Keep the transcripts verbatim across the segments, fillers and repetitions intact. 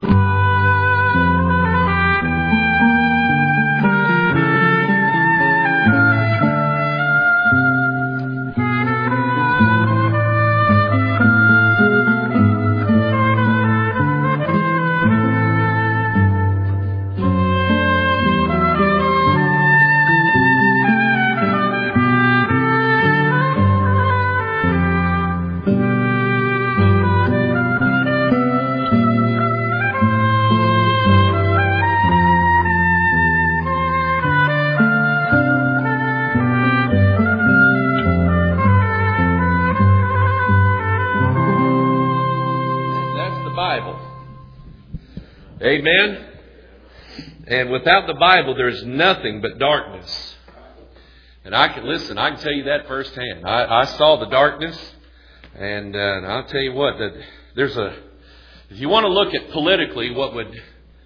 Amen? And without the Bible, there's nothing but darkness. And I can, listen, I can tell you that firsthand. I, I saw the darkness, and, uh, and I'll tell you what, that there's a, if you want to look at politically what would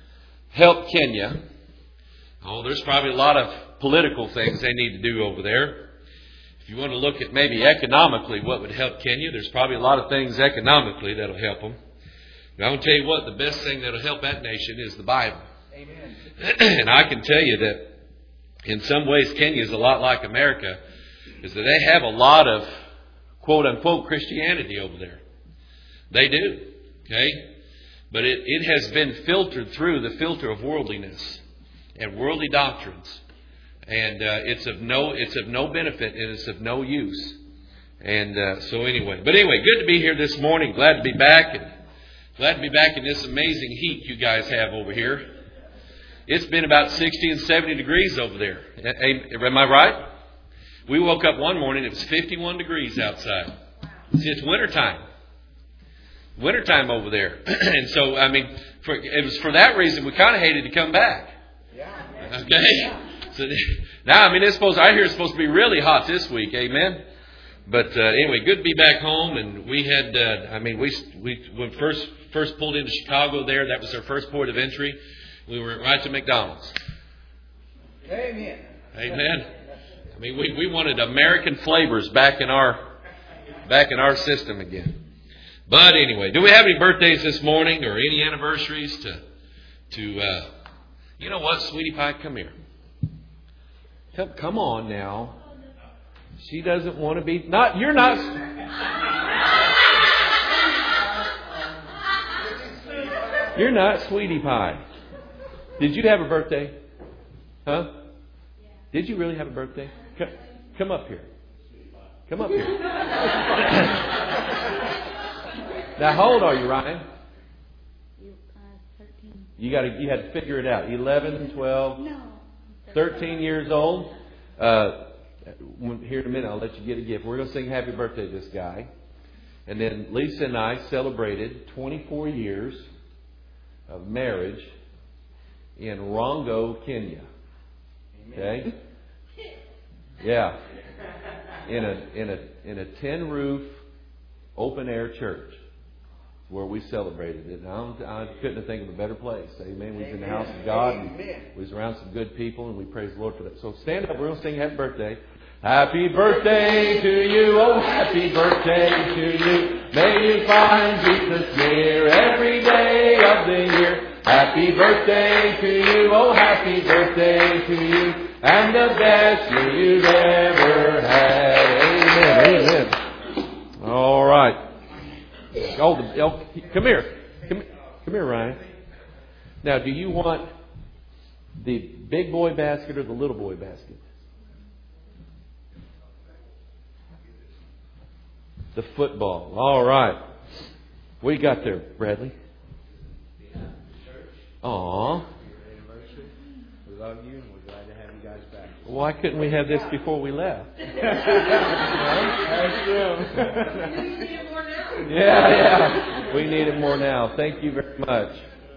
help Kenya, oh, there's probably a lot of political things they need to do over there. If you want to look at maybe economically what would help Kenya, there's probably a lot of things economically that'll help them. But I'm going to tell you what, the best thing that'll help that nation is the Bible. Amen. And I can tell you that in some ways Kenya is a lot like America, is that they have a lot of quote-unquote Christianity over there. They do. Okay? But it, it has been filtered through the filter of worldliness and worldly doctrines. And uh, it's of no it's of no benefit and it's of no use. And uh, so anyway. But anyway, good to be here this morning. Glad to be back. And glad to be back in this amazing heat you guys have over here. It's been about sixty and seventy degrees over there. Am I right? We woke up one morning, it was fifty-one degrees outside. See, it's wintertime. Wintertime over there. And so, I mean, for, it was for that reason we kind of hated to come back. Okay? So now, I mean, it's supposed, I hear it's supposed to be really hot this week. Amen? But uh, anyway, good to be back home. And we had, uh, I mean, we we when first first pulled into Chicago there, that was our first port of entry. We were right to McDonald's. Amen. Amen. I mean, we, we wanted American flavors back in our back in our system again. But anyway, do we have any birthdays this morning or any anniversaries to to uh, you know what, Sweetie Pie, come here. Come, come on now. She doesn't want to be not. You're not. You're not Sweetie Pie. Did you have a birthday? Huh? Did you really have a birthday? Come, come up here. Come up here. Now, how old are you, Ryan? thirteen. You got to. You had to figure it out. eleven, twelve, No. thirteen years old. Uh, here in a minute, I'll let you get a gift. We're going to sing "Happy Birthday" to this guy, and then Lisa and I celebrated twenty-four years of marriage in Rongo, Kenya. Okay? Yeah. In a in a in a tin roof open air church where we celebrated it. And I, don't, I couldn't think of a better place. Amen. We was in the house of God and we was around some good people and we praise the Lord for that. So stand up, we're gonna sing happy birthday. Happy birthday to you, oh happy birthday to you. May you find Jesus near every day of the year. Happy birthday to you, oh happy birthday to you, and the best year you've ever had. Amen. Amen. All right. Oh, the, oh, come here. Come, come here, Ryan. Now, do you want the big boy basket or the little boy basket? The football. All right. What you got there, Bradley? Aw. We love you and we're glad to have you guys back. Why couldn't we have this before we left? That's true. We need it more now. Yeah, yeah. We need it more now. Thank you very much.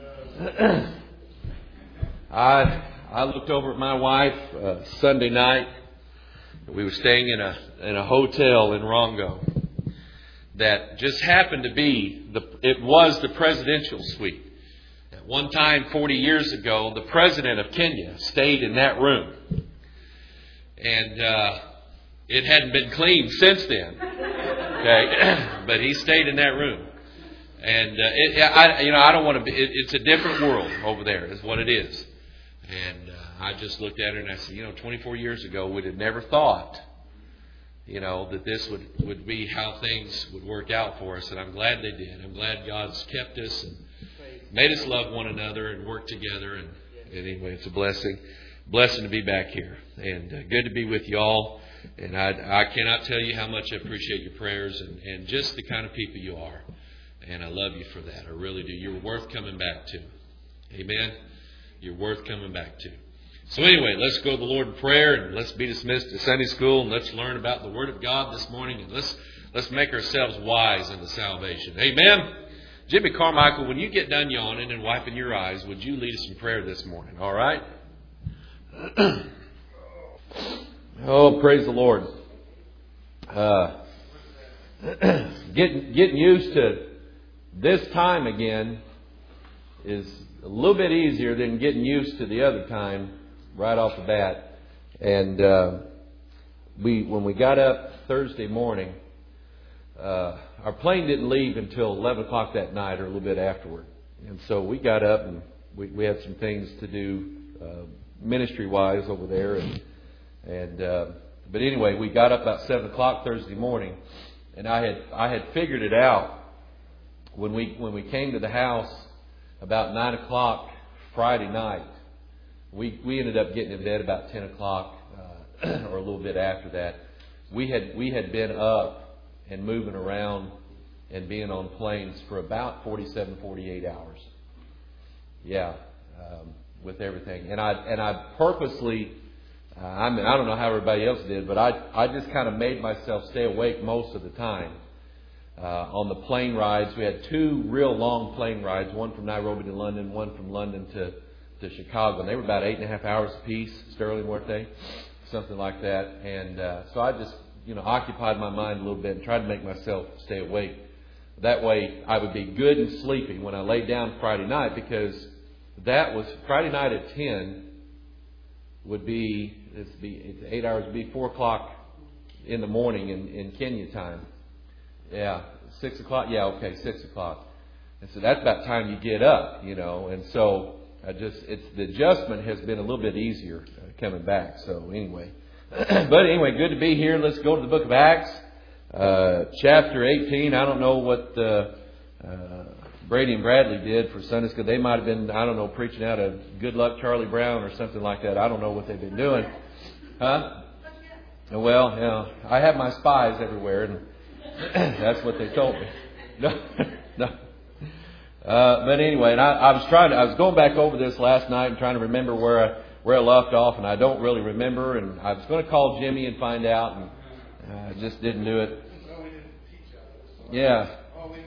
I I looked over at my wife uh, Sunday night. We were staying in a in a hotel in Rongo that just happened to be the it was the presidential suite. At one time, forty years ago, the president of Kenya stayed in that room, and uh, it hadn't been cleaned since then. Okay, but he stayed in that room, And uh, it, I, you know, I don't want to be. It, it's a different world over there, is what it is. And uh, I just looked at her and I said, you know, twenty-four years ago, we'd have never thought, you know, that this would, would be how things would work out for us. And I'm glad they did. I'm glad God's kept us and made us love one another and work together. And, and anyway, it's a blessing. Blessing to be back here. And uh, good to be with you all. And I, I cannot tell you how much I appreciate your prayers and, and just the kind of people you are. And I love you for that. I really do. You're worth coming back to. Amen. You're worth coming back to. So anyway, let's go to the Lord in prayer and let's be dismissed to Sunday school and let's learn about the Word of God this morning and let's let's make ourselves wise unto salvation. Amen. Jimmy Carmichael, when you get done yawning and wiping your eyes, would you lead us in prayer this morning? All right? Oh, praise the Lord. Uh, getting getting used to this time again is a little bit easier than getting used to the other time right off the bat. And uh, we when we got up Thursday morning, uh, our plane didn't leave until eleven o'clock that night or a little bit afterward. And so we got up and we, we had some things to do uh, ministry-wise over there. And, and uh, but anyway, we got up about seven o'clock Thursday morning, and I had I had figured it out when we when we came to the house about nine o'clock Friday night. We we ended up getting in bed about ten o'clock uh, or a little bit after that. We had we had been up and moving around and being on planes for about forty-seven, forty-eight hours. Yeah, um, with everything. And I and I purposely, uh, I mean, I don't know how everybody else did, but I I just kind of made myself stay awake most of the time. Uh, on the plane rides, we had two real long plane rides, one from Nairobi to London, one from London to, to Chicago. And they were about eight and a half hours apiece, sterling, weren't they? Something like that. And uh, so I just, you know, occupied my mind a little bit and tried to make myself stay awake. That way I would be good and sleepy when I laid down Friday night, because that was Friday night at ten would be, it's, be, it's eight hours, would be four o'clock in the morning in, in Kenya time. Yeah, six o'clock. Yeah, okay, six o'clock. And so that's about time you get up, you know. And so I just, it's the adjustment has been a little bit easier uh, coming back. So anyway, but anyway, good to be here. Let's go to the book of Acts, uh, chapter eighteen. I don't know what uh, uh, Brady and Bradley did for Sunday school. They might have been, I don't know, preaching out of Good Luck Charlie Brown or something like that. I don't know what they've been doing, huh? Well, you know, I have my spies everywhere, and that's what they told me. No, no. Uh, but anyway, and I, I was trying to, I was going back over this last night and trying to remember where I, where I left off, and I don't really remember. And I was going to call Jimmy and find out, and I uh, just didn't do it. Yeah.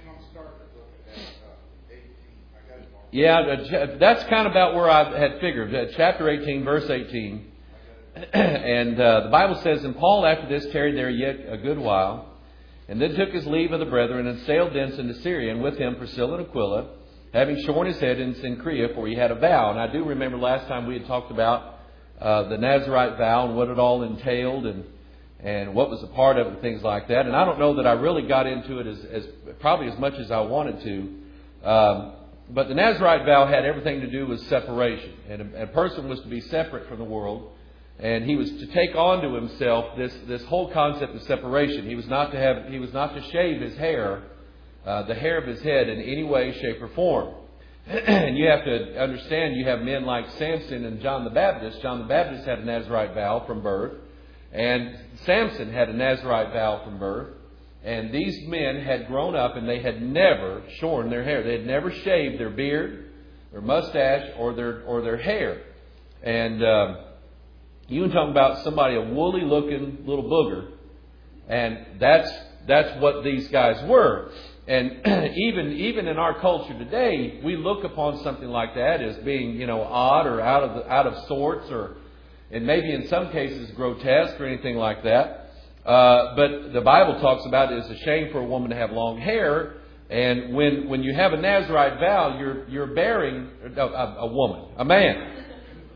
Yeah, that's kind of about where I had figured. Chapter eighteen, verse eighteen. And uh, the Bible says, "And Paul after this tarried there yet a good while, and then took his leave of the brethren, and sailed thence into Syria, and with him Priscilla and Aquila, having shorn his head in Cenchrea, for he had a vow." And I do remember last time we had talked about uh, the Nazirite vow and what it all entailed, and and what was a part of it, and things like that. And I don't know that I really got into it as, as probably as much as I wanted to. Um, but the Nazirite vow had everything to do with separation, and a, a person was to be separate from the world. And he was to take on to himself this, this whole concept of separation. He was not to have, he was not to shave his hair, uh, the hair of his head in any way, shape, or form. And you have to understand, you have men like Samson and John the Baptist. John the Baptist had a Nazirite vow from birth, and Samson had a Nazirite vow from birth. And these men had grown up and they had never shorn their hair. They had never shaved their beard, their mustache, or their or their hair. And um, you can talk about somebody, a woolly looking little booger. And that's that's what these guys were. And even even in our culture today, we look upon something like that as being, you know, odd or out of the, out of sorts, or and maybe in some cases grotesque or anything like that. Uh, but the Bible talks about it as a shame for a woman to have long hair. And when when you have a Nazirite vow, you're you're bearing a, a, a woman, a man.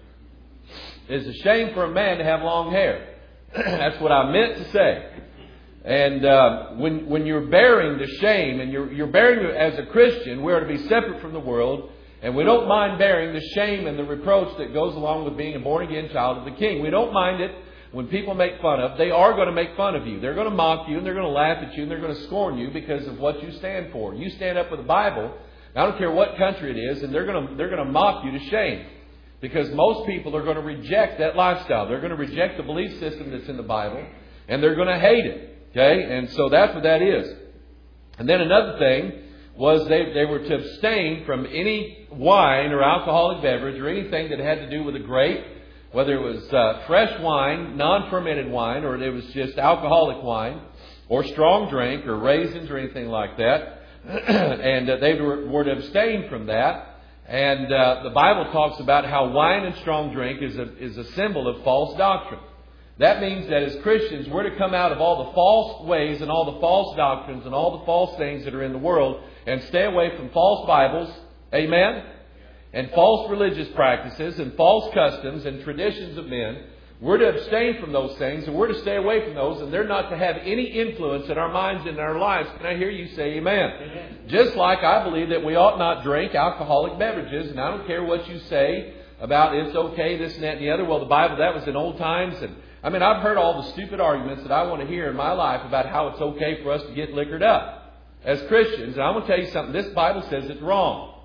It's a shame for a man to have long hair. That's what I meant to say. And uh, when when you're bearing the shame, and you're, you're bearing it as a Christian, we are to be separate from the world. And we don't mind bearing the shame and the reproach that goes along with being a born-again child of the King. We don't mind it when people make fun of. They are going to make fun of you. They're going to mock you, and they're going to laugh at you, and they're going to scorn you because of what you stand for. You stand up for the Bible. I don't care what country it is, and they're going to they're going to mock you to shame. Because most people are going to reject that lifestyle. They're going to reject the belief system that's in the Bible, and they're going to hate it. Okay? And so that's what that is. And then another thing was they, they were to abstain from any wine or alcoholic beverage or anything that had to do with a grape, whether it was uh, fresh wine, non-fermented wine, or it was just alcoholic wine, or strong drink, or raisins, or anything like that. and uh, they were, were to abstain from that. And uh, the Bible talks about how wine and strong drink is a, is a symbol of false doctrine. That means that as Christians, we're to come out of all the false ways and all the false doctrines and all the false things that are in the world and stay away from false Bibles, amen, and false religious practices and false customs and traditions of men. We're to abstain from those things, and we're to stay away from those, and they're not to have any influence in our minds and in our lives. Can I hear you say amen? Amen? Just like I believe that we ought not drink alcoholic beverages, and I don't care what you say about it's okay, this and that and the other. Well, the Bible, that was in old times, and I mean, I've heard all the stupid arguments that I want to hear in my life about how it's okay for us to get liquored up as Christians. And I'm going to tell you something. This Bible says it's wrong.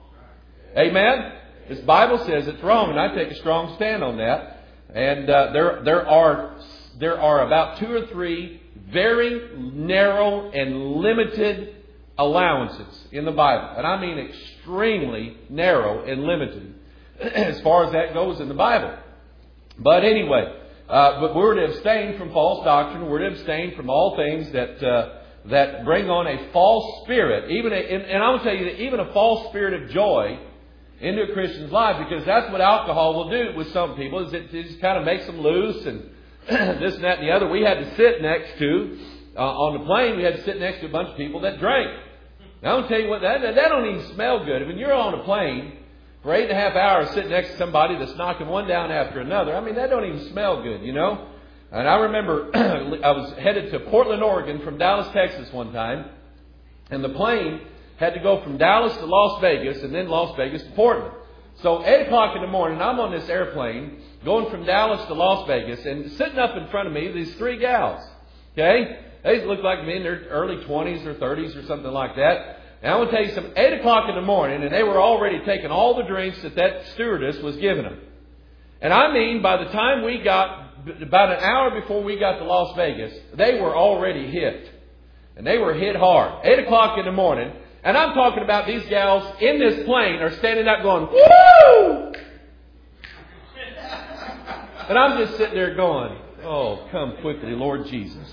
Amen? This Bible says it's wrong, and I take a strong stand on that. And uh, there, there are there are about two or three very narrow and limited allowances in the Bible. And I mean extremely narrow and limited as far as that goes in the Bible. But anyway... Uh, but we're to abstain from false doctrine. We're to abstain from all things that uh, that bring on a false spirit. Even a, and, and I'm going to tell you that even a false spirit of joy into a Christian's life, because that's what alcohol will do with some people. Is it, it just kind of makes them loose and this and that and the other. We had to sit next to uh, on the plane. We had to sit next to a bunch of people that drank. Now I'm going to tell you what that that don't even smell good. When you're on a plane for eight and a half hours sitting next to somebody that's knocking one down after another, I mean, that don't even smell good, you know. And I remember I was headed to Portland, Oregon from Dallas, Texas one time. And the plane had to go from Dallas to Las Vegas and then Las Vegas to Portland. So eight o'clock in the morning, I'm on this airplane going from Dallas to Las Vegas. And sitting up in front of me, these three gals. Okay? They look like me in their early twenties or thirties or something like that. And I want to tell you something, eight o'clock in the morning, and they were already taking all the drinks that that stewardess was giving them. And I mean, by the time we got, about an hour before we got to Las Vegas, they were already hit. And they were hit hard. eight o'clock in the morning, and I'm talking about these gals in this plane are standing up going, woo! And I'm just sitting there going, oh, come quickly, Lord Jesus.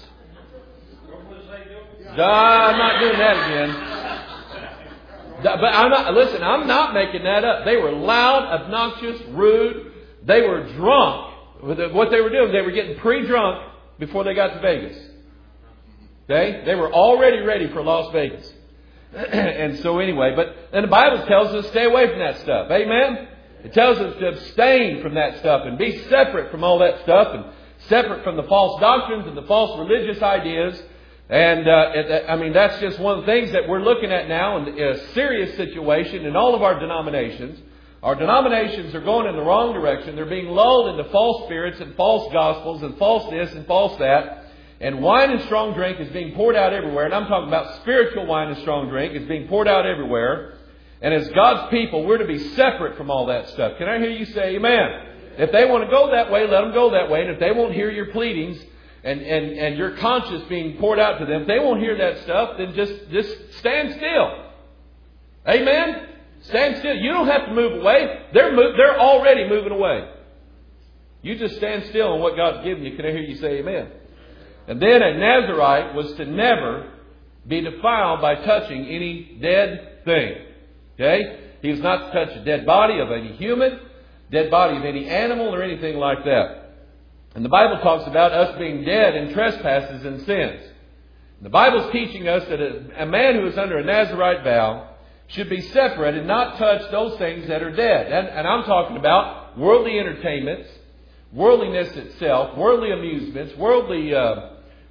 Duh, I'm not doing that again. But I'm not, listen, I'm not making that up. They were loud, obnoxious, rude. They were drunk. What they were doing, they were getting pre-drunk before they got to Vegas. Okay? They were already ready for Las Vegas. And so anyway, but then the Bible tells us to stay away from that stuff. Amen? It tells us to abstain from that stuff and be separate from all that stuff and separate from the false doctrines and the false religious ideas. And, uh, I mean, that's just one of the things that we're looking at now in a serious situation in all of our denominations. Our denominations are going in the wrong direction. They're being lulled into false spirits and false gospels and false this and false that. And wine and strong drink is being poured out everywhere. And I'm talking about spiritual wine and strong drink is being poured out everywhere. And as God's people, we're to be separate from all that stuff. Can I hear you say amen? If they want to go that way, let them go that way. And if they won't hear your pleadings, And, and, and your conscience being poured out to them, if they won't hear that stuff, then just, just stand still. Amen? Stand still. You don't have to move away. They're, move, they're already moving away. You just stand still on what God's given you. Can I hear you say amen? And then a Nazirite was to never be defiled by touching any dead thing. Okay? He was not to touch a dead body of any human, dead body of any animal or anything like that. And the Bible talks about us being dead in trespasses and sins. The Bible's teaching us that a, a man who is under a Nazirite vow should be separate and not touch those things that are dead. And, and I'm talking about worldly entertainments, worldliness itself, worldly amusements, worldly uh,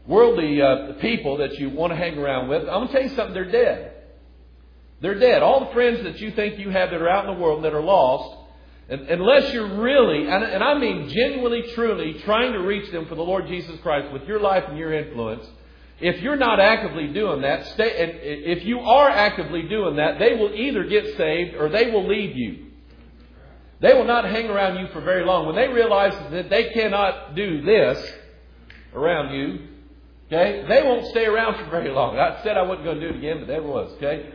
worldly uh, people that you want to hang around with, I'm going to tell you something, they're dead. They're dead. All the friends that you think you have that are out in the world that are lost, and, unless you're really, and, and I mean genuinely, truly, trying to reach them for the Lord Jesus Christ with your life and your influence, if you're not actively doing that, stay, and if you are actively doing that, they will either get saved or they will leave you. They will not hang around you for very long. When they realize that they cannot do this around you, okay, they won't stay around for very long. I said I wasn't going to do it again, but there it was, okay?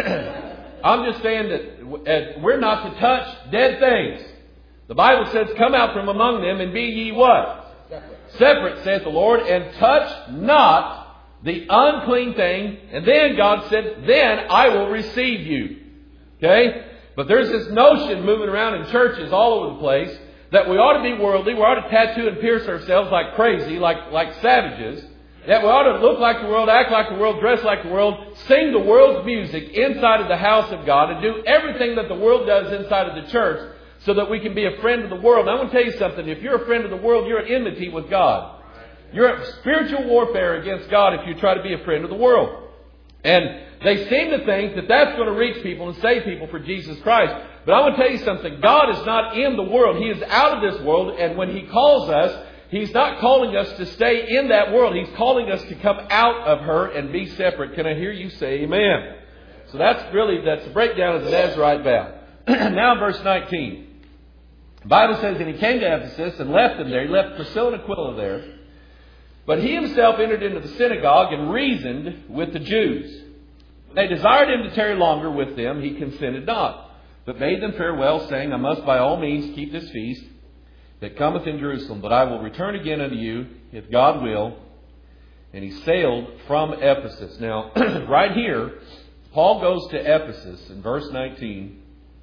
I'm just saying that we're not to touch dead things. The Bible says, come out from among them and be ye what? Separate, Separate saith the Lord, and touch not the unclean thing. And then God said, then I will receive you. Okay? But there's this notion moving around in churches all over the place that we ought to be worldly. We ought to tattoo and pierce ourselves like crazy, like, like savages. That we ought to look like the world, act like the world, dress like the world, sing the world's music inside of the house of God, and do everything that the world does inside of the church so that we can be a friend of the world. And I want to tell you something. If you're a friend of the world, you're at enmity with God. You're at spiritual warfare against God if you try to be a friend of the world. And they seem to think that that's going to reach people and save people for Jesus Christ. But I want to tell you something. God is not in the world. He is out of this world. And when He calls us, He's not calling us to stay in that world. He's calling us to come out of her and be separate. Can I hear you say amen? So that's really, that's the breakdown of the Nazarite vow. Now verse nineteen. The Bible says, and he came to Ephesus and left them there. He left Priscilla and Aquila there. But he himself entered into the synagogue and reasoned with the Jews. They desired him to tarry longer with them. He consented not, but bade them farewell, saying, I must by all means keep this feast that cometh in Jerusalem, but I will return again unto you, if God will. And he sailed from Ephesus. Now, right here, Paul goes to Ephesus in verse nineteen.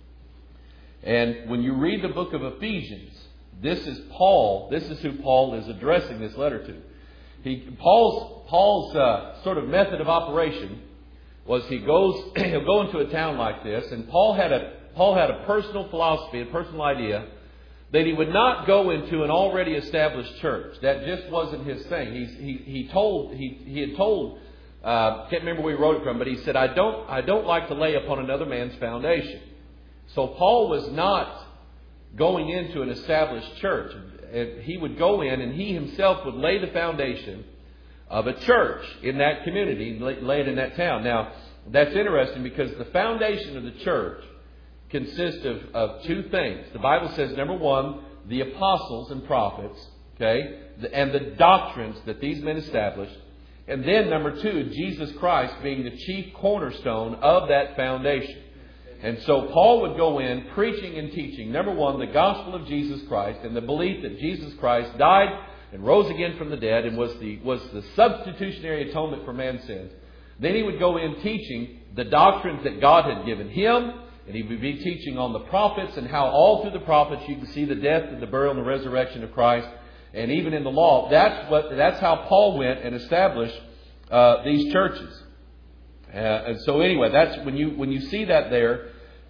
And when you read the book of Ephesians, this is Paul. This is who Paul is addressing this letter to. He, Paul's Paul's uh, sort of method of operation was he goes he'll go into a town like this, and Paul had a Paul had a personal philosophy, a personal idea that he would not go into an already established church. That just wasn't his thing. He's, he he told he he had told uh, can't remember where he wrote it from, but he said, I don't I don't like to lay upon another man's foundation. So Paul was not going into an established church. He would go in and he himself would lay the foundation of a church in that community, lay it in that town. Now, that's interesting because the foundation of the church consists of, of two things. The Bible says, number one, the apostles and prophets, okay, and the doctrines that these men established. And then, number two, Jesus Christ being the chief cornerstone of that foundation. And so Paul would go in preaching and teaching, number one, the gospel of Jesus Christ and the belief that Jesus Christ died and rose again from the dead and was the was the substitutionary atonement for man's sins. Then he would go in teaching the doctrines that God had given him, and he would be teaching on the prophets and how all through the prophets you can see the death and the burial and the resurrection of Christ. And even in the law, that's what that's how Paul went and established uh, these churches. Uh, and so anyway, that's when you when you see that there,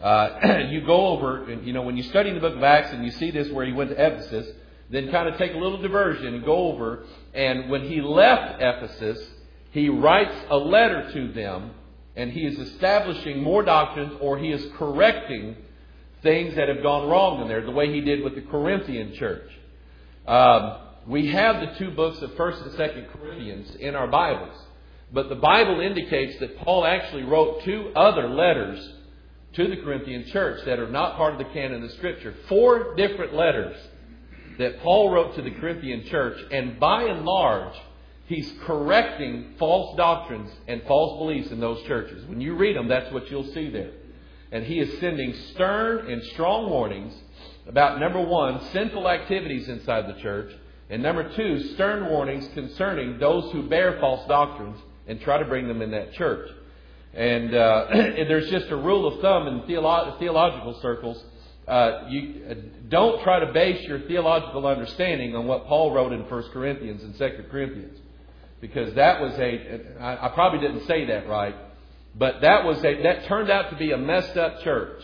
uh, you go over, and you know, when you study the book of Acts and you see this where he went to Ephesus, then kind of take a little diversion and go over. And when he left Ephesus, he writes a letter to them, and he is establishing more doctrines, or he is correcting things that have gone wrong in there, the way he did with the Corinthian church. Um, we have the two books of First and Second Corinthians in our Bibles. But the Bible indicates that Paul actually wrote two other letters to the Corinthian church that are not part of the canon of Scripture. Four different letters that Paul wrote to the Corinthian church. And by and large, he's correcting false doctrines and false beliefs in those churches. When you read them, that's what you'll see there. And he is sending stern and strong warnings about, number one, sinful activities inside the church. And number two, stern warnings concerning those who bear false doctrines and try to bring them in that church. And, uh, and there's just a rule of thumb in theolo- theological circles. Uh, you uh, don't try to base your theological understanding on what Paul wrote in First Corinthians and Second Corinthians. Because that was a, I, I probably didn't say that right, but that was a, that turned out to be a messed up church.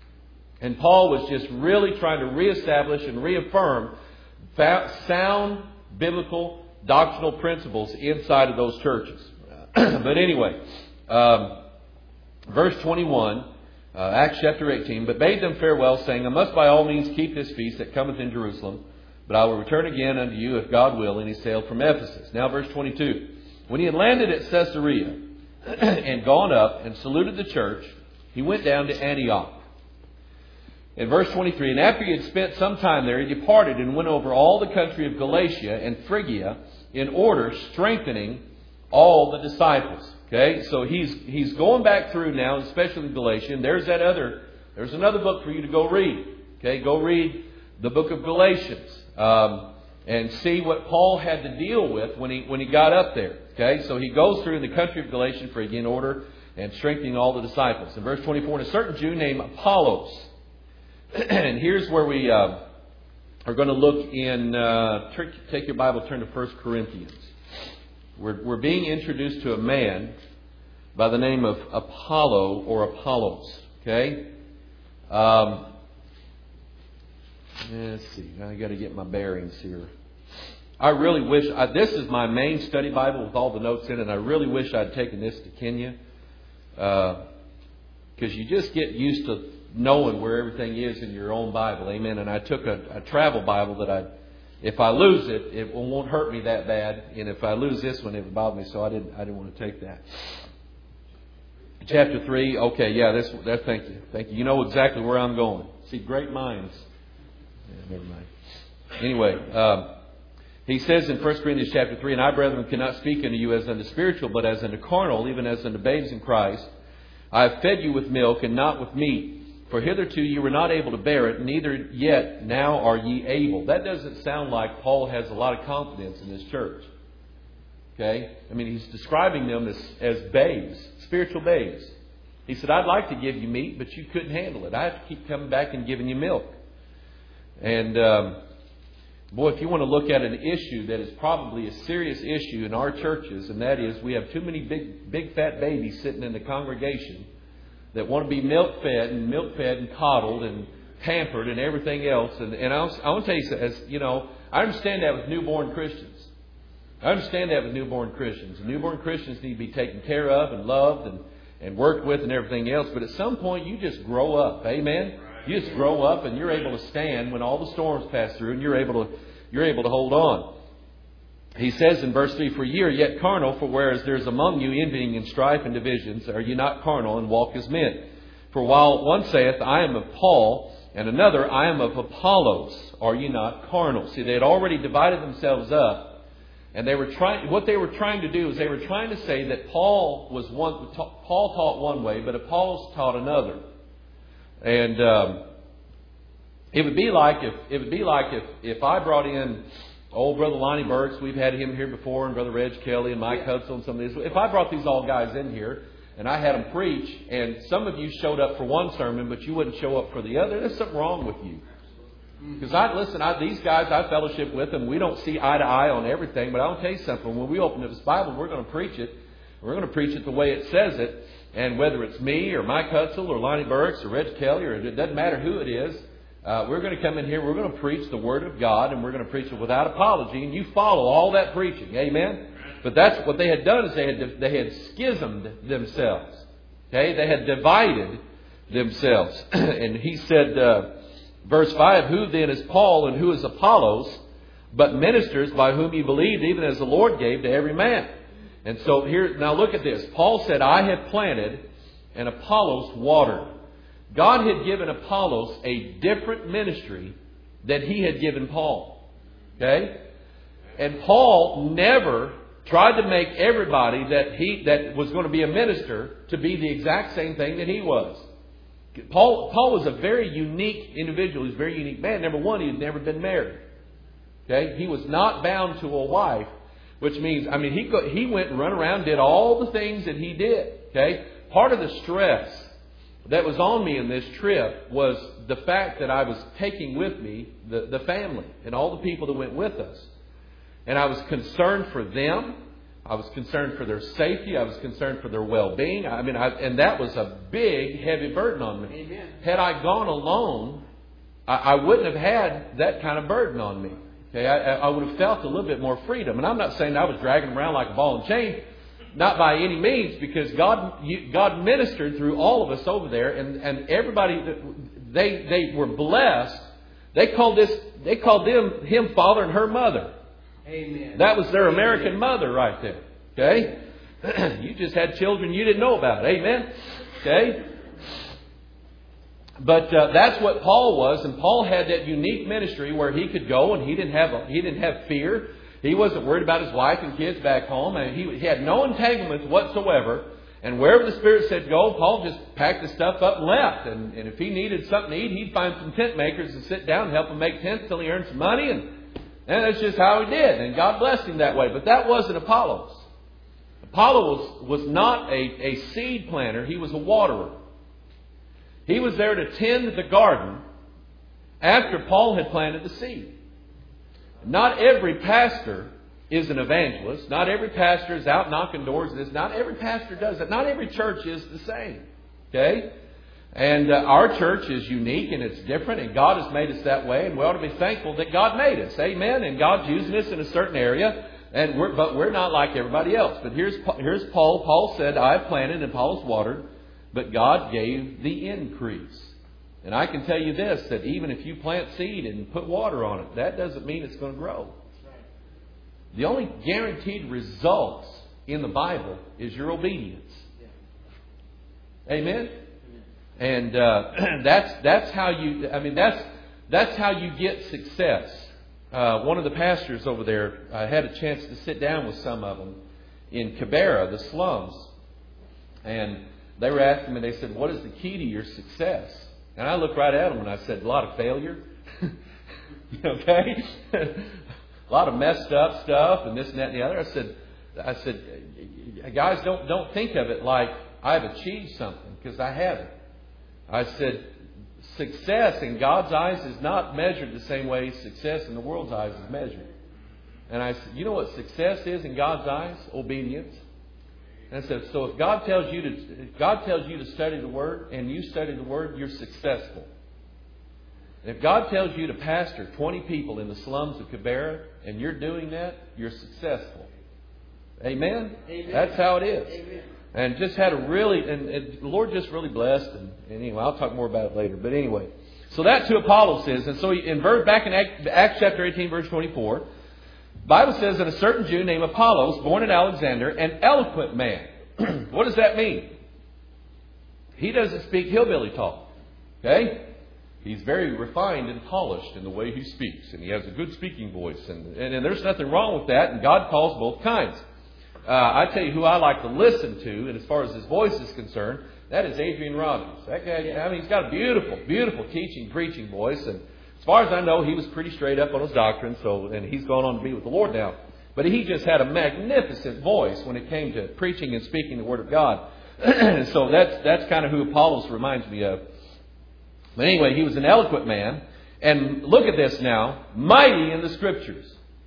And Paul was just really trying to reestablish and reaffirm sound biblical doctrinal principles inside of those churches. But anyway, um, verse twenty-one, uh, Acts chapter eighteen, but bade them farewell, saying, I must by all means keep this feast that cometh in Jerusalem, but I will return again unto you, if God will. And he sailed from Ephesus. Now verse twenty-two. When he had landed at Caesarea and gone up and saluted the church, he went down to Antioch. In verse twenty-three, and after he had spent some time there, he departed and went over all the country of Galatia and Phrygia, in order strengthening all the disciples. Okay, so he's he's going back through now, especially Galatia. And there's that other, there's another book for you to go read. Okay, go read the book of Galatians um, and see what Paul had to deal with when he when he got up there. Okay, so he goes through the country of Galatia and Phrygia in order and strengthening all the disciples. In verse twenty-four, and a certain Jew named Apollos. And here's where we uh, are going to look in, uh, take your Bible, turn to First Corinthians. We're, we're being introduced to a man by the name of Apollo or Apollos. Okay? Um, let's see. I got to get my bearings here. I really wish, I, this is my main study Bible with all the notes in it, and I really wish I'd taken this to Kenya. Because uh, you just get used to knowing where everything is in your own Bible. Amen. And I took a, a travel Bible that I, if I lose it, it won't hurt me that bad. And if I lose this one, it would bother me. So I didn't, I didn't want to take that. Chapter three. Okay. Yeah. This, that, thank you. Thank you. You know exactly where I'm going. See, great minds. Yeah, never mind. Anyway, um, he says in First Corinthians chapter three, and I, brethren, cannot speak unto you as unto spiritual, but as unto carnal, even as unto babes in Christ. I have fed you with milk and not with meat. For hitherto you were not able to bear it, neither yet now are ye able. That doesn't sound like Paul has a lot of confidence in this church. Okay? I mean, he's describing them as, as babes, spiritual babes. He said, I'd like to give you meat, but you couldn't handle it. I have to keep coming back and giving you milk. And, um, boy, if you want to look at an issue that is probably a serious issue in our churches, and that is we have too many big, big fat babies sitting in the congregation that want to be milk-fed and milk-fed and coddled and pampered and everything else. And, and I, was, I want to tell you, as you know, I understand that with newborn Christians. I understand that with newborn Christians. Newborn Christians need to be taken care of and loved and, and worked with and everything else. But at some point, you just grow up. Amen? You just grow up and you're able to stand when all the storms pass through, and you're able to you're able to hold on. He says in verse three, for ye are yet carnal, for whereas there is among you envying and strife and divisions, are ye not carnal and walk as men? For while one saith, I am of Paul, and another, I am of Apollos, are ye not carnal? See, they had already divided themselves up, and they were trying. What they were trying to do is they were trying to say that Paul was one. Paul taught one way, but Apollos taught another. And um, it would be like if it would be like if if I brought in old Brother Lonnie Burks, we've had him here before, and Brother Reg Kelly and Mike Hudson and some of these. If I brought these all guys in here and I had them preach, and some of you showed up for one sermon, but you wouldn't show up for the other, there's something wrong with you. Because I listen, I, these guys, I fellowship with them. We don't see eye to eye on everything, but I'll tell you something. When we open up this Bible, we're going to preach it. We're going to preach it the way it says it. And whether it's me or Mike Hudson or Lonnie Burks or Reg Kelly, or it doesn't matter who it is, Uh, we're going to come in here, we're going to preach the Word of God, and we're going to preach it without apology, and you follow all that preaching. Amen? But that's what they had done, is they had they had schismed themselves. Okay? They had divided themselves. And he said, uh, verse five, who then is Paul and who is Apollos, but ministers by whom you believed, even as the Lord gave to every man. And so here, now look at this. Paul said, I have planted and Apollos watered. God had given Apollos a different ministry than he had given Paul. Okay? And Paul never tried to make everybody that he that was going to be a minister to be the exact same thing that he was. Paul Paul was a very unique individual. He was a very unique man. Number one, he had never been married. Okay? He was not bound to a wife, which means, I mean, he could, he went and run around, did all the things that he did. Okay? Part of the stress that was on me in this trip was the fact that I was taking with me the, the family and all the people that went with us. And I was concerned for them. I was concerned for their safety. I was concerned for their well-being. I mean, I, and that was a big, heavy burden on me. Amen. Had I gone alone, I, I wouldn't have had that kind of burden on me. Okay, I, I would have felt a little bit more freedom. And I'm not saying I was dragging them around like a ball and chain. Not by any means, because God God ministered through all of us over there, and, and everybody, they they were blessed. They called this they called them him father and her mother. Amen. That was their Amen. American mother right there. Okay, you just had children you didn't know about. Amen. Okay, but uh, that's what Paul was, and Paul had that unique ministry where he could go and he didn't have a, he didn't have fear. He wasn't worried about his wife and kids back home. And he, he had no entanglements whatsoever. And wherever the Spirit said go, Paul just packed the stuff up and left. And, and if he needed something to eat, he'd find some tent makers and sit down and help them make tents till he earned some money. And, and that's just how he did. And God blessed him that way. But that wasn't Apollos. Apollo was, was not a, a seed planter. He was a waterer. He was there to tend the garden after Paul had planted the seed. Not every pastor is an evangelist. Not every pastor is out knocking doors. This. Not every pastor does it. Not every church is the same. Okay? And uh, our church is unique and it's different. And God has made us that way. And we ought to be thankful that God made us. Amen? And God's using us in a certain area. And we're, but we're not like everybody else. But here's, here's Paul. Paul said, I planted and Apollos watered. But God gave the increase. And I can tell you this, that even if you plant seed and put water on it, that doesn't mean it's going to grow. The only guaranteed results in the Bible is your obedience. Amen? And uh, that's that's how you, I mean, that's that's how you get success. Uh, one of the pastors over there, I had a chance to sit down with some of them in Kibera, the slums. And they were asking me, they said, what is the key to your success? And I looked right at them and I said, a lot of failure. Okay? A lot of messed up stuff and this and that and the other. I said, I said, guys, don't don't think of it like I've achieved something, because I haven't. I said, success in God's eyes is not measured the same way success in the world's eyes is measured. And I said, you know what success is in God's eyes? Obedience. And I said, so if God tells you to, if God tells you to study the Word and you study the Word, you're successful. And if God tells you to pastor twenty people in the slums of Kibera and you're doing that, you're successful. Amen? Amen. That's how it is. Amen. And just had a really, and, and the Lord just really blessed. And, and anyway, I'll talk more about it later. But anyway, so that's who Apollos is. And so in verse, back in Acts chapter eighteen, verse twenty-four, the Bible says that a certain Jew named Apollos, born in Alexander, an eloquent man. What does that mean? He doesn't speak hillbilly talk. Okay? He's very refined and polished in the way he speaks. And he has a good speaking voice. And, and, and there's nothing wrong with that. And God calls both kinds. Uh, I tell you who I like to listen to, and as far as his voice is concerned, that is Adrian Robbins. That guy, I mean, he's got a beautiful, beautiful teaching, preaching voice. And as far as I know, he was pretty straight up on his doctrine. So, and he's gone on to be with the Lord now. But he just had a magnificent voice when it came to preaching and speaking the Word of God. So that's that's kind of who Apollos reminds me of. But anyway, he was an eloquent man. And look at this now. Mighty in the Scriptures.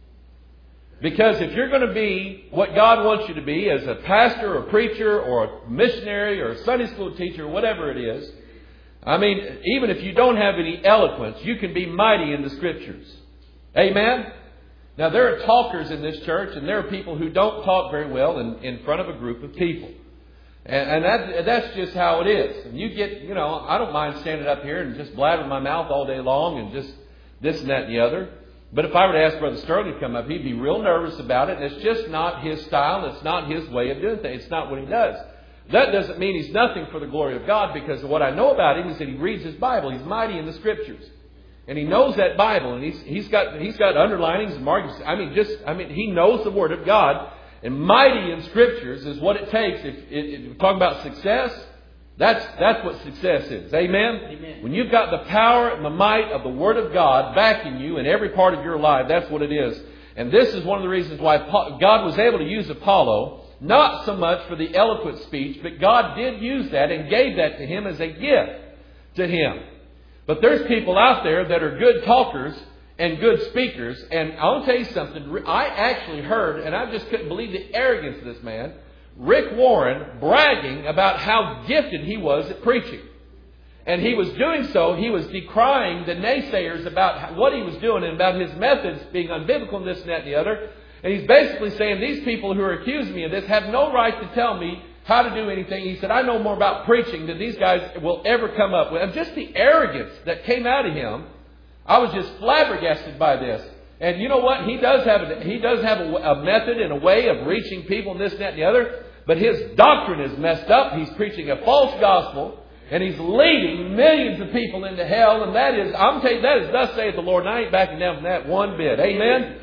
Because if you're going to be what God wants you to be as a pastor or a preacher or a missionary or a Sunday school teacher or whatever it is, I mean, even if you don't have any eloquence, you can be mighty in the Scriptures. Amen? Now, there are talkers in this church, and there are people who don't talk very well in, in front of a group of people. And, and that, that's just how it is. And you get, you know, I don't mind standing up here and just blabbing my mouth all day long and just this and that and the other. But if I were to ask Brother Sterling to come up, he'd be real nervous about it. And it's just not his style. It's not his way of doing things. It's not what he does. That doesn't mean he's nothing for the glory of God, because what I know about him is that he reads his Bible. He's mighty in the Scriptures. And he knows that Bible. And he's, he's got, he's got underlinings and markings. I mean, just, I mean, he knows the Word of God. And mighty in Scriptures is what it takes. If, if, if we're talking about success, that's, that's what success is. Amen? Amen? When you've got the power and the might of the Word of God backing you in every part of your life, that's what it is. And this is one of the reasons why God was able to use Apollo, not so much for the eloquent speech, but God did use that and gave that to him as a gift to him. But there's people out there that are good talkers and good speakers. And I'll tell you something. I actually heard, and I just couldn't believe the arrogance of this man, Rick Warren bragging about how gifted he was at preaching. And he was doing so, he was decrying the naysayers about what he was doing and about his methods being unbiblical and this and that and the other. And he's basically saying, these people who are accusing me of this have no right to tell me how to do anything. He said, I know more about preaching than these guys will ever come up with. And just the arrogance that came out of him, I was just flabbergasted by this. And you know what? He does have a, he does have a, a method and a way of reaching people and this and that and the other. But his doctrine is messed up. He's preaching a false gospel. And he's leading millions of people into hell. And that is, I'm telling you, that is thus saith the Lord. And I ain't backing down from that one bit. Amen?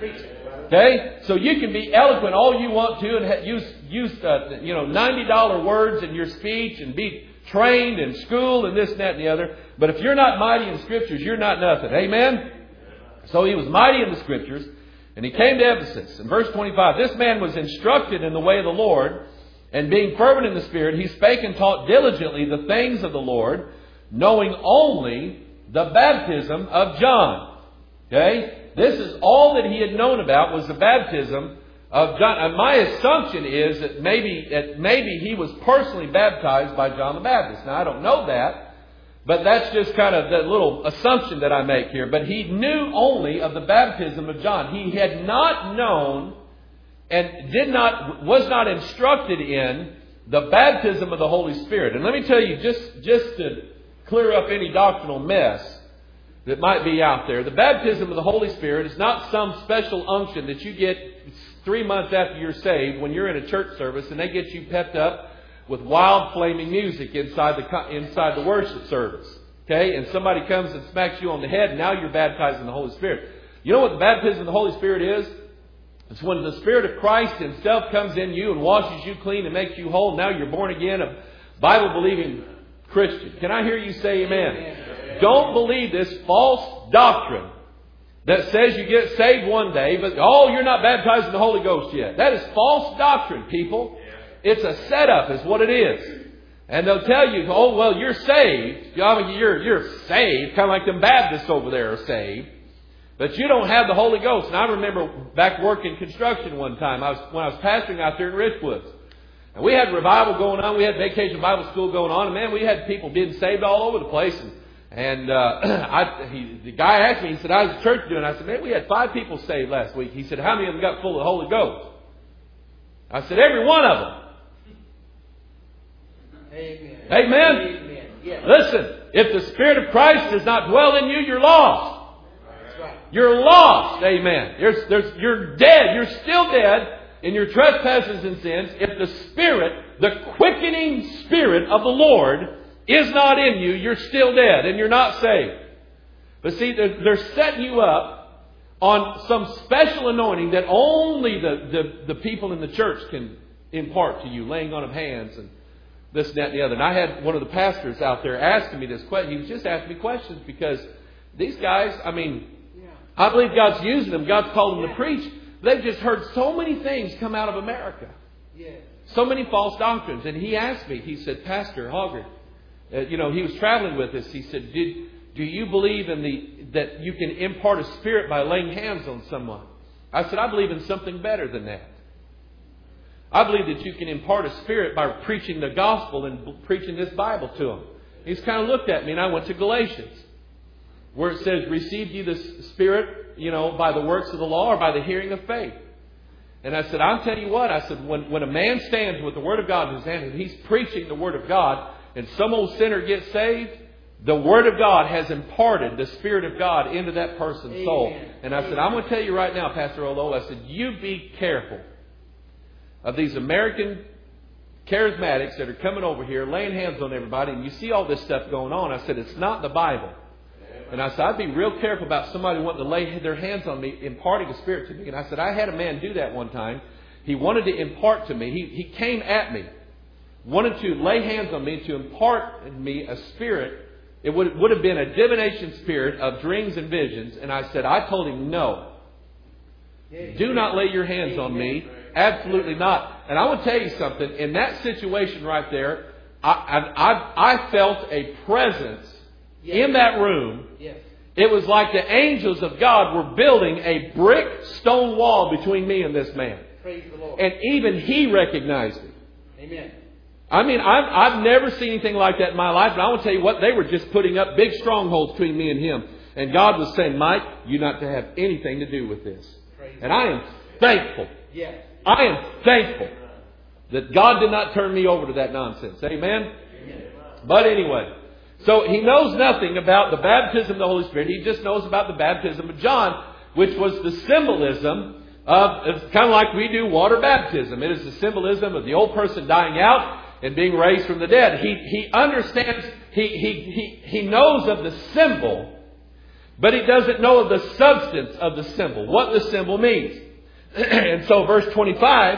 Okay? So you can be eloquent all you want to and use, use uh, you know, ninety dollar words in your speech and be trained in school and this and that and the other. But if you're not mighty in the Scriptures, you're not nothing. Amen? So he was mighty in the Scriptures. And he came to Ephesus. In verse twenty-five, this man was instructed in the way of the Lord. And being fervent in the Spirit, he spake and taught diligently the things of the Lord, knowing only the baptism of John. Okay? This is all that he had known about was the baptism of John. And my assumption is that maybe, that maybe he was personally baptized by John the Baptist. Now, I don't know that, but that's just kind of the little assumption that I make here. But he knew only of the baptism of John. He had not known and did not, was not instructed in the baptism of the Holy Spirit. And let me tell you, just, just to clear up any doctrinal mess that might be out there, the baptism of the Holy Spirit is not some special unction that you get three months after you're saved when you're in a church service and they get you pepped up with wild flaming music inside the, inside the worship service. Okay? And somebody comes and smacks you on the head and now you're baptized in the Holy Spirit. You know what the baptism of the Holy Spirit is? It's when the Spirit of Christ Himself comes in you and washes you clean and makes you whole. Now you're born again, a Bible-believing Christian. Can I hear you say amen? Amen. Don't believe this false doctrine that says you get saved one day, but, oh, you're not baptized in the Holy Ghost yet. That is false doctrine, people. It's a setup is what it is. And they'll tell you, oh, well, you're saved. I mean, you're, you're saved, kind of like them Baptists over there are saved. But you don't have the Holy Ghost. And I remember back working construction one time. I was when I was pastoring out there in Richwoods. And we had revival going on. We had vacation Bible school going on. And man, we had people being saved all over the place. And, and uh, I, he, the guy asked me, he said, how's the church doing? I said, man, we had five people saved last week. He said, how many of them got full of the Holy Ghost? I said, every one of them. Amen. Amen? Amen. Yes. Listen, if the Spirit of Christ does not dwell in you, you're lost. You're lost. Amen. There's, there's, you're dead. You're still dead in your trespasses and sins. If the Spirit, the quickening Spirit of the Lord is not in you, you're still dead and you're not saved. But see, they're, they're setting you up on some special anointing that only the, the, the people in the church can impart to you, laying on of hands and this, that, and the other. And I had one of the pastors out there asking me this question. He was just asking me questions because these guys, I mean, I believe God's using them. God's called them to preach. They've just heard so many things come out of America. So many false doctrines. And he asked me, he said, Pastor Hoggard, uh, you know, he was traveling with us. He said, Did, do you believe in the that you can impart a spirit by laying hands on someone? I said, I believe in something better than that. I believe that you can impart a spirit by preaching the gospel and preaching this Bible to them. He's kind of looked at me and I went to Galatians, where it says, received ye the Spirit, you know, by the works of the law or by the hearing of faith. And I said, I'll tell you what. I said, when, when a man stands with the Word of God in his hand and he's preaching the Word of God and some old sinner gets saved, the Word of God has imparted the Spirit of God into that person's Amen. Soul. And I Amen. Said, I'm going to tell you right now, Pastor Olo, I said, you be careful of these American charismatics that are coming over here, laying hands on everybody, and you see all this stuff going on. I said, it's not the Bible. And I said, I'd be real careful about somebody wanting to lay their hands on me, imparting a spirit to me. And I said, I had a man do that one time. He wanted to impart to me. He, he came at me, wanted to lay hands on me to impart in me a spirit. It would, would have been a divination spirit of dreams and visions. And I said, I told him, no. Do not lay your hands on me. Absolutely not. And I will tell you something. In that situation right there, I, I, I, I felt a presence in that room. Yes. It was like the angels of God were building a brick stone wall between me and this man. Praise the Lord. And even he recognized me. Amen. I mean, I've, I've never seen anything like that in my life. But I want to tell you what, they were just putting up big strongholds between me and him. And God was saying, Mike, you're not to have anything to do with this. And I am thankful. I am thankful that God did not turn me over to that nonsense. Amen? But anyway, so he knows nothing about the baptism of the Holy Spirit. He just knows about the baptism of John, which was the symbolism of, it's kind of like we do water baptism. It is the symbolism of the old person dying out and being raised from the dead. He, he understands, he, he, he, he knows of the symbol, but he doesn't know of the substance of the symbol, what the symbol means. And so verse twenty-five,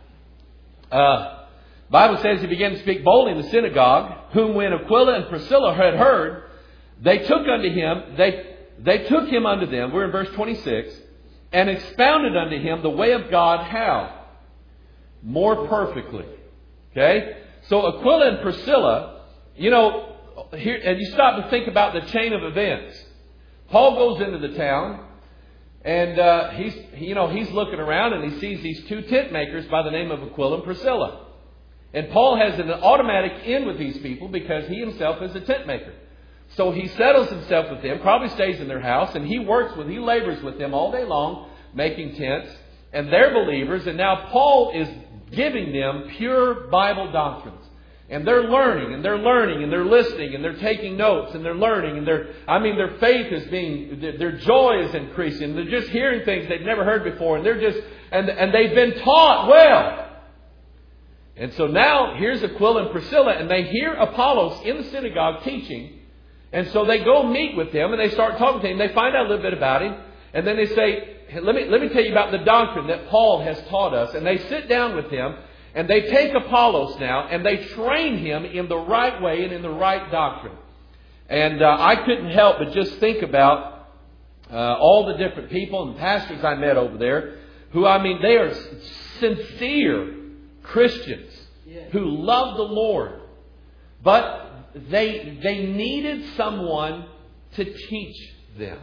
uh, Bible says he began to speak boldly in the synagogue, whom when Aquila and Priscilla had heard, they took unto him, they, they took him unto them, we're in verse twenty-six, and expounded unto him the way of God how? More perfectly. Okay? So Aquila and Priscilla, you know, here, and you stop to think about the chain of events. Paul goes into the town, and uh, he's, you know, he's looking around and he sees these two tent makers by the name of Aquila and Priscilla. And Paul has an automatic in with these people because he himself is a tent maker. So he settles himself with them, probably stays in their house, and he works with, he labors with them all day long, making tents. And they're believers, and now Paul is giving them pure Bible doctrines. And they're learning, and they're learning, and they're listening, and they're taking notes, and they're learning, and they're, I mean, their faith is being, their joy is increasing. They're just hearing things they've never heard before, and they're just, and, and they've been taught well. And so now, here's Aquila and Priscilla, and they hear Apollos in the synagogue teaching, and so they go meet with him, and they start talking to him. They find out a little bit about him, and then they say, let me, let me tell you about the doctrine that Paul has taught us. And they sit down with him, and they take Apollos now, and they train him in the right way and in the right doctrine. And uh, I couldn't help but just think about uh, all the different people and pastors I met over there, who, I mean, they are sincere Christians who love the Lord. But they, they needed someone to teach them.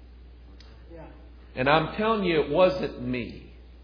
And I'm telling you, it wasn't me.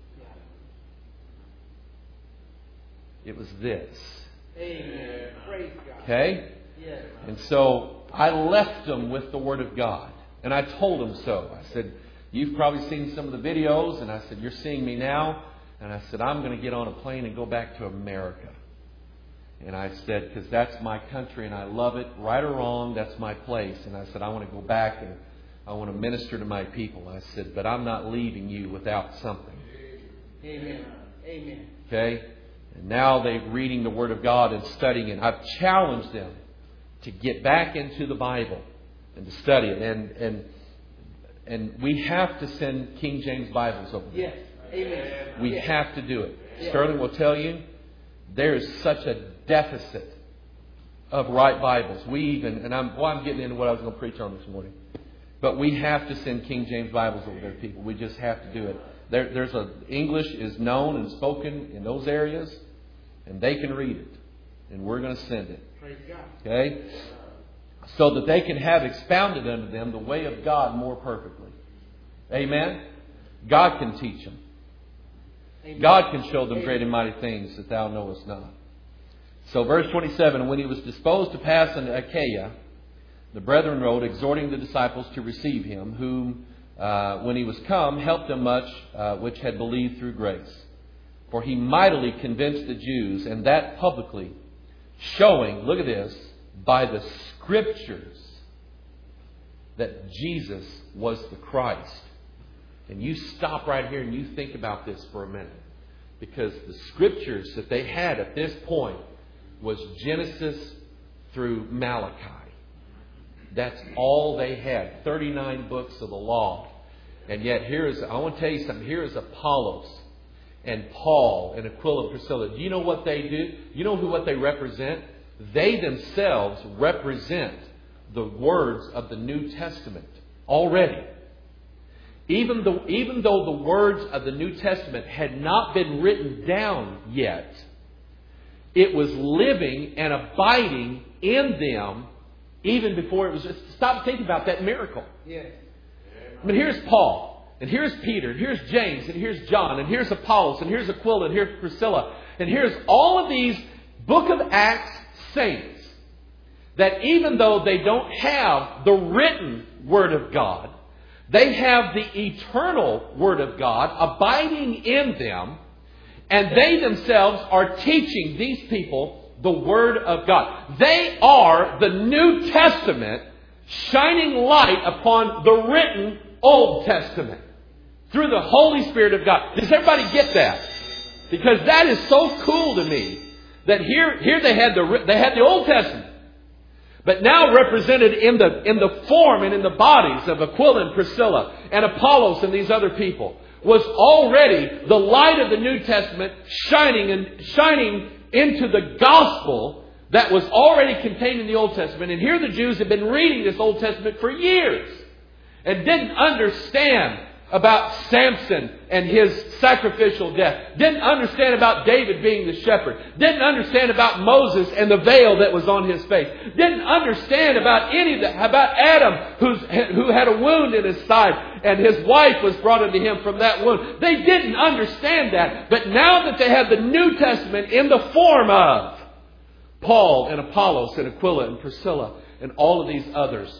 It was this. Amen. Praise God. Okay? Yes. And so I left them with the Word of God. And I told them so. I said, you've probably seen some of the videos. And I said, you're seeing me now. And I said, I'm going to get on a plane and go back to America. And I said, because that's my country and I love it. Right or wrong, that's my place. And I said, I want to go back and I want to minister to my people. I said, but I'm not leaving you without something. Amen. Amen. Okay? And now they're reading the Word of God and studying it. I've challenged them to get back into the Bible and to study it. And and and we have to send King James Bibles over there. Yes. Amen. We yes. have to do it. Yes. Sterling will tell you, there is such a deficit of right Bibles. We even, and I'm, well, I'm getting into what I was going to preach on this morning. But we have to send King James Bibles over there, people. We just have to do it. There, there's a English is known and spoken in those areas, and they can read it, and we're going to send it. Praise God. Okay, so that they can have expounded unto them the way of God more perfectly. Amen. God can teach them. Amen. God can show them Amen. Great and mighty things that thou knowest not. So, verse twenty-seven. And when he was disposed to pass into Achaia, the brethren wrote, exhorting the disciples to receive him, whom, uh, when he was come, helped them much, uh, which had believed through grace. For he mightily convinced the Jews, and that publicly, showing, look at this, by the Scriptures, that Jesus was the Christ. And you stop right here and you think about this for a minute. Because the Scriptures that they had at this point was Genesis through Malachi. That's all they had. thirty-nine books of the law. And yet here is, I want to tell you something. Here is Apollos and Paul and Aquila and Priscilla. Do you know what they do? You know who what they represent? They themselves represent the words of the New Testament already. Even though, even though the words of the New Testament had not been written down yet, it was living and abiding in them even before it was. Stop thinking about that miracle. Yes. I mean, here's Paul, and here's Peter, and here's James, and here's John, and here's Apollos, and here's Aquila, and here's Priscilla, and here's all of these Book of Acts saints that even though they don't have the written Word of God, they have the eternal Word of God abiding in them, and they themselves are teaching these people the Word of God. They are the New Testament shining light upon the written Old Testament through the Holy Spirit of God. Does everybody get that? Because that is so cool to me that here, here they had the they had the Old Testament, but now represented in the in the form and in the bodies of Aquila and Priscilla and Apollos and these other people was already the light of the New Testament shining and shining into the gospel that was already contained in the Old Testament. And here the Jews had been reading this Old Testament for years and didn't understand about Samson and his sacrificial death. Didn't understand about David being the shepherd. Didn't understand about Moses and the veil that was on his face. Didn't understand about any of that. About Adam who's, who had a wound in his side and his wife was brought unto him from that wound. They didn't understand that. But now that they have the New Testament in the form of Paul and Apollos and Aquila and Priscilla and all of these others,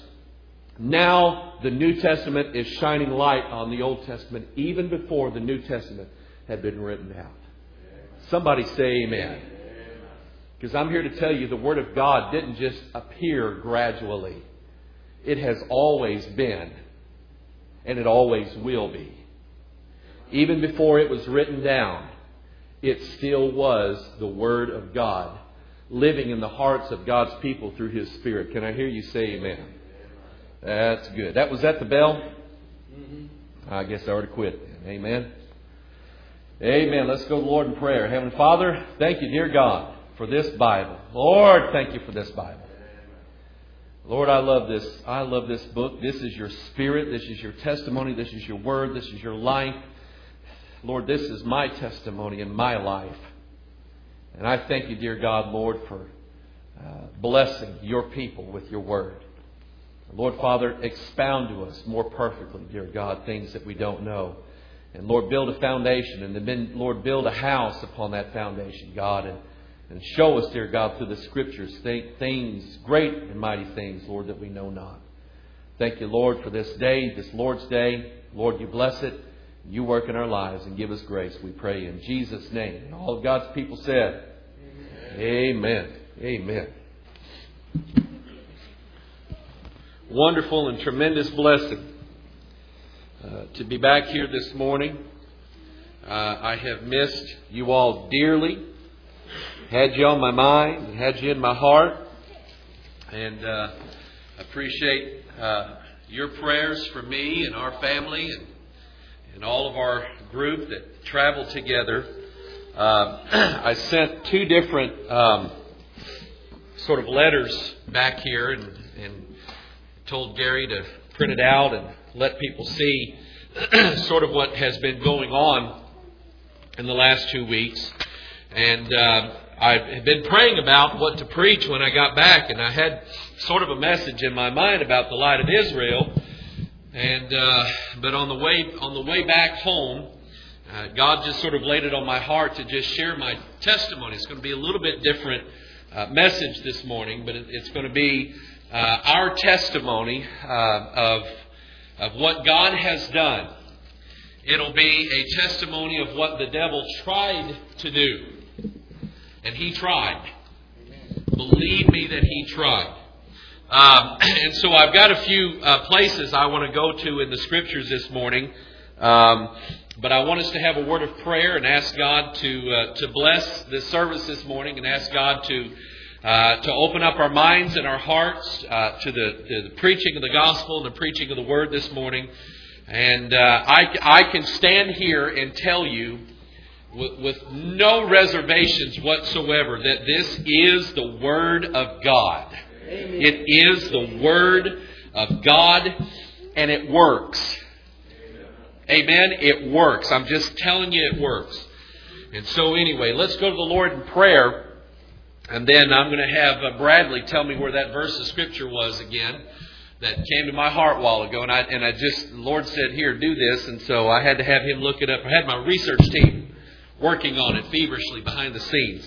now the New Testament is shining light on the Old Testament even before the New Testament had been written out. Somebody say amen. Because I'm here to tell you the Word of God didn't just appear gradually. It has always been, and it always will be. Even before it was written down, it still was the Word of God living in the hearts of God's people through His Spirit. Can I hear you say amen? That's good. That was that the bell? Mm-hmm. I guess I ought to quit. Amen. Amen. Let's go to the Lord in prayer. Heavenly Father, thank you, dear God, for this Bible. Lord, thank you for this Bible. Lord, I love this. I love this book. This is your Spirit. This is your testimony. This is your word. This is your life. Lord, this is my testimony in my life. And I thank you, dear God, Lord, for uh, blessing your people with your word. Lord, Father, expound to us more perfectly, dear God, things that we don't know. And Lord, build a foundation. And then, Lord, build a house upon that foundation, God. And, and show us, dear God, through the Scriptures, things, great and mighty things, Lord, that we know not. Thank you, Lord, for this day, this Lord's Day. Lord, you bless it. You work in our lives and give us grace, we pray in Jesus' name. And all of God's people said, Amen. Amen. Amen. Wonderful and tremendous blessing uh, to be back here this morning. Uh, I have missed you all dearly. Had you on my mind and had you in my heart. And uh, appreciate uh, your prayers for me and our family and, and all of our group that traveled together. Uh, I sent two different um, sort of letters back here and, and told Gary to print it out and let people see sort of what has been going on in the last two weeks. And uh, I've been praying about what to preach when I got back, and I had sort of a message in my mind about the light of Israel. And uh, but on the way on the way back home, uh, God just sort of laid it on my heart to just share my testimony. It's going to be a little bit different uh, message this morning, but it, it's going to be Uh, our testimony uh, of of what God has done. It'll be a testimony of what the devil tried to do. And he tried. Believe me that he tried. Um, and so I've got a few uh, places I want to go to in the Scriptures this morning. Um, but I want us to have a word of prayer and ask God to uh, to bless this service this morning and ask God to Uh, to open up our minds and our hearts uh, to, the, to the preaching of the gospel and the preaching of the word this morning. And uh, I, I can stand here and tell you with, with no reservations whatsoever that this is the Word of God. Amen. It is the Word of God, and it works. Amen. It works. I'm just telling you it works. And so anyway, let's go to the Lord in prayer. And then I'm going to have uh, Bradley tell me where that verse of Scripture was again that came to my heart a while ago. And I, and I just, the Lord said, here, do this. And so I had to have him look it up. I had my research team working on it feverishly behind the scenes.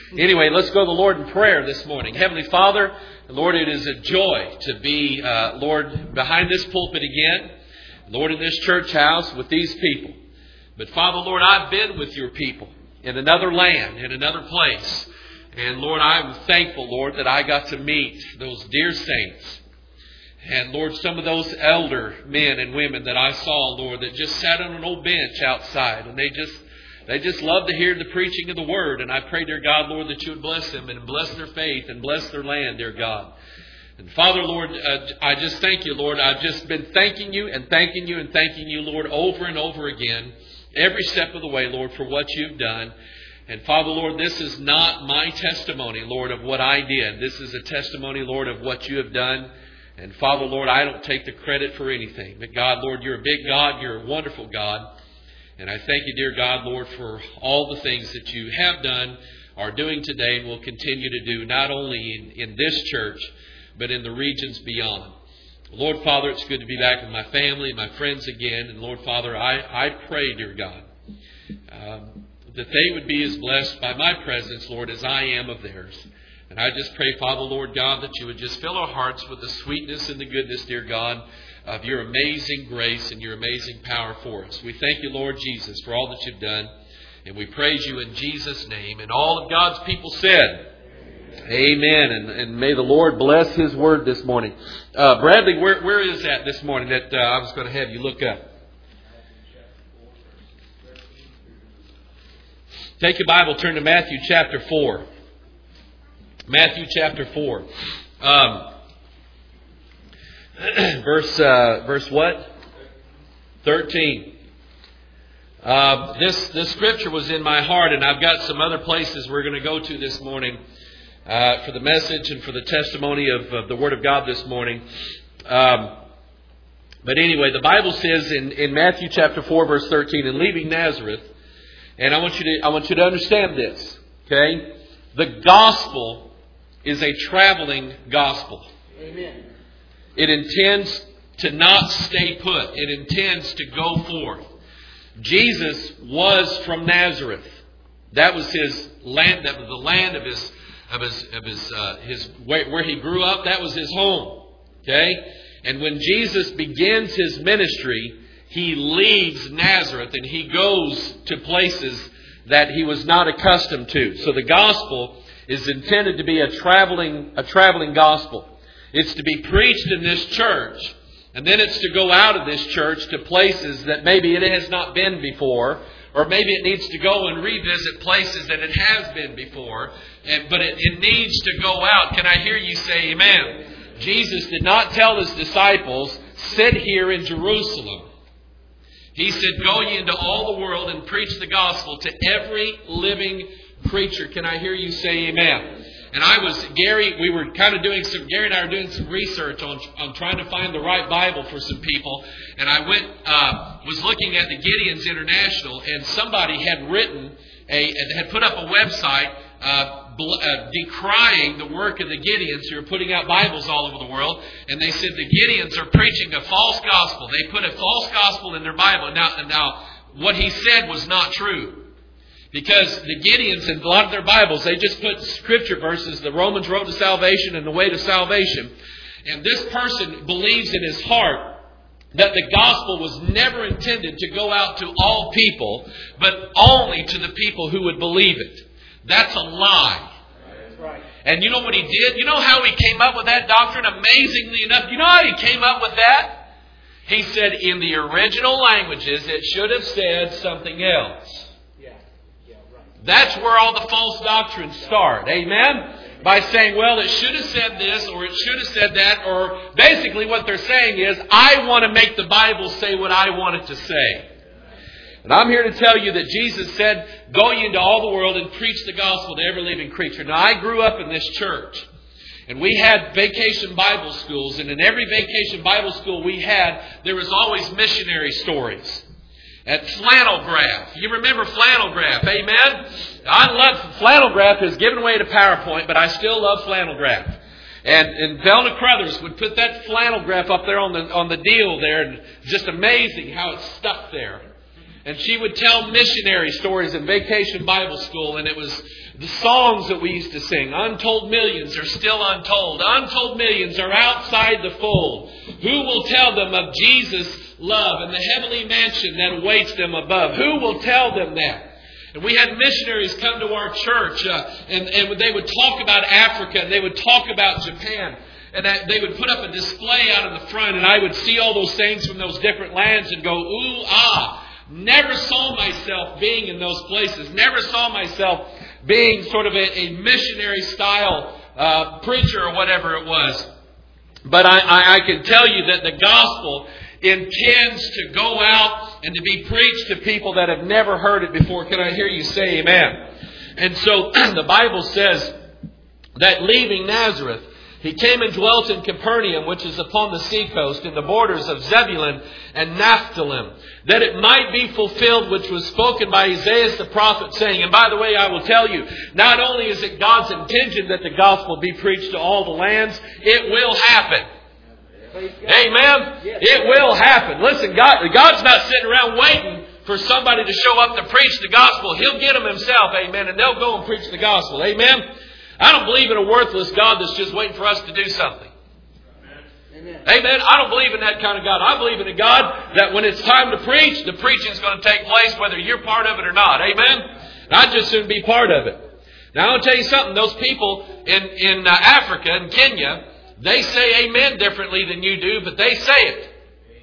Anyway, let's go to the Lord in prayer this morning. Heavenly Father, Lord, it is a joy to be, uh, Lord, behind this pulpit again. Lord, in this church house with these people. But Father, Lord, I've been with your people in another land, in another place. And Lord, I'm thankful, Lord, that I got to meet those dear saints. And Lord, some of those elder men and women that I saw, Lord, that just sat on an old bench outside. And they just they just love to hear the preaching of the Word. And I pray, dear God, Lord, that you would bless them and bless their faith and bless their land, dear God. And Father, Lord, uh, I just thank you, Lord. I've just been thanking you and thanking you and thanking you, Lord, over and over again. Every step of the way, Lord, for what you've done. And Father, Lord, this is not my testimony, Lord, of what I did. This is a testimony, Lord, of what you have done. And Father, Lord, I don't take the credit for anything. But God, Lord, you're a big God. You're a wonderful God. And I thank you, dear God, Lord, for all the things that you have done, are doing today, and will continue to do, not only in, in this church, but in the regions beyond. Lord, Father, it's good to be back with my family, my friends again. And Lord, Father, I, I pray, dear God, um, that they would be as blessed by my presence, Lord, as I am of theirs. And I just pray, Father, Lord God, that you would just fill our hearts with the sweetness and the goodness, dear God, of your amazing grace and your amazing power for us. We thank you, Lord Jesus, for all that you've done. And we praise you in Jesus' name. And all of God's people said, Amen. And, and may the Lord bless His Word this morning. Uh, Bradley, where, where is that this morning that uh, I was going to have you look up? Take your Bible, turn to Matthew chapter four. Matthew chapter four. Um, verse, uh, verse what? thirteen. Uh, this, this scripture was in my heart, and I've got some other places we're going to go to this morning. Uh, for the message and for the testimony of, of the Word of God this morning. Um, but anyway, the Bible says in, in Matthew chapter four, verse thirteen, and leaving Nazareth, and I want you to I want you to understand this, okay? The gospel is a traveling gospel. Amen. It intends to not stay put. It intends to go forth. Jesus was from Nazareth. That was his land. That was the land of his. Of his, of his, uh, his where, where he grew up. That was his home. Okay? And when Jesus begins his ministry, he leaves Nazareth and he goes to places that he was not accustomed to. So the gospel is intended to be a traveling, a traveling gospel. It's to be preached in this church, and then it's to go out of this church to places that maybe it has not been before. Or maybe it needs to go and revisit places that it has been before. And, but it, it needs to go out. Can I hear you say amen? Jesus did not tell his disciples, sit here in Jerusalem. He said, go ye into all the world and preach the gospel to every living creature. Can I hear you say amen? And I was, Gary, we were kind of doing some, Gary and I were doing some research on, on trying to find the right Bible for some people. And I went, uh, was looking at the Gideons International, and somebody had written, a, had put up a website uh, bl- uh, decrying the work of the Gideons who are putting out Bibles all over the world. And they said the Gideons are preaching a false gospel. They put a false gospel in their Bible. Now, now what he said was not true. Because the Gideons, in a lot of their Bibles, they just put scripture verses, the Romans road to salvation and the way to salvation. And this person believes in his heart that the gospel was never intended to go out to all people, but only to the people who would believe it. That's a lie. That's right. And you know what he did? You know how he came up with that doctrine? Amazingly enough, you know how he came up with that? He said in the original languages it should have said something else. That's where all the false doctrines start. Amen? By saying, well, it should have said this, or it should have said that, or basically what they're saying is, I want to make the Bible say what I want it to say. And I'm here to tell you that Jesus said, go ye into all the world and preach the gospel to every living creature. Now, I grew up in this church, and we had vacation Bible schools, and in every vacation Bible school we had, there was always missionary stories. At Flannel Graph. You remember Flannel Graph, amen? I love, Flannel Graph is given away to PowerPoint, but I still love Flannel Graph. And, and Velda Crothers would put that flannel graph up there on the, on the deal there, and just amazing how it's stuck there. And she would tell missionary stories in Vacation Bible School, and it was the songs that we used to sing. Untold millions are still untold. Untold millions are outside the fold. Who will tell them of Jesus' love and the heavenly mansion that awaits them above? Who will tell them that? And we had missionaries come to our church, uh, and, and they would talk about Africa, and they would talk about Japan. And that they would put up a display out in the front, and I would see all those things from those different lands and go, ooh, ah. Never saw myself being in those places. Never saw myself being sort of a, a missionary style uh, preacher or whatever it was. But I, I, I can tell you that the gospel intends to go out and to be preached to people that have never heard it before. Can I hear you say amen? And so the Bible says that leaving Nazareth, he came and dwelt in Capernaum, which is upon the seacoast, in the borders of Zebulun and Naphtali, that it might be fulfilled which was spoken by Isaiah the prophet, saying, and by the way, I will tell you, not only is it God's intention that the gospel be preached to all the lands, it will happen. Amen? It will happen. Listen, God, God's not sitting around waiting for somebody to show up to preach the gospel. He'll get them himself, amen, and they'll go and preach the gospel. Amen? I don't believe in a worthless God that's just waiting for us to do something. Amen. Amen. I don't believe in that kind of God. I believe in a God that when it's time to preach, the preaching is going to take place whether you're part of it or not. Amen. And I'd just soon be part of it. Now, I want to tell you something. Those people in, in uh, Africa and Kenya, they say amen differently than you do, but they say it.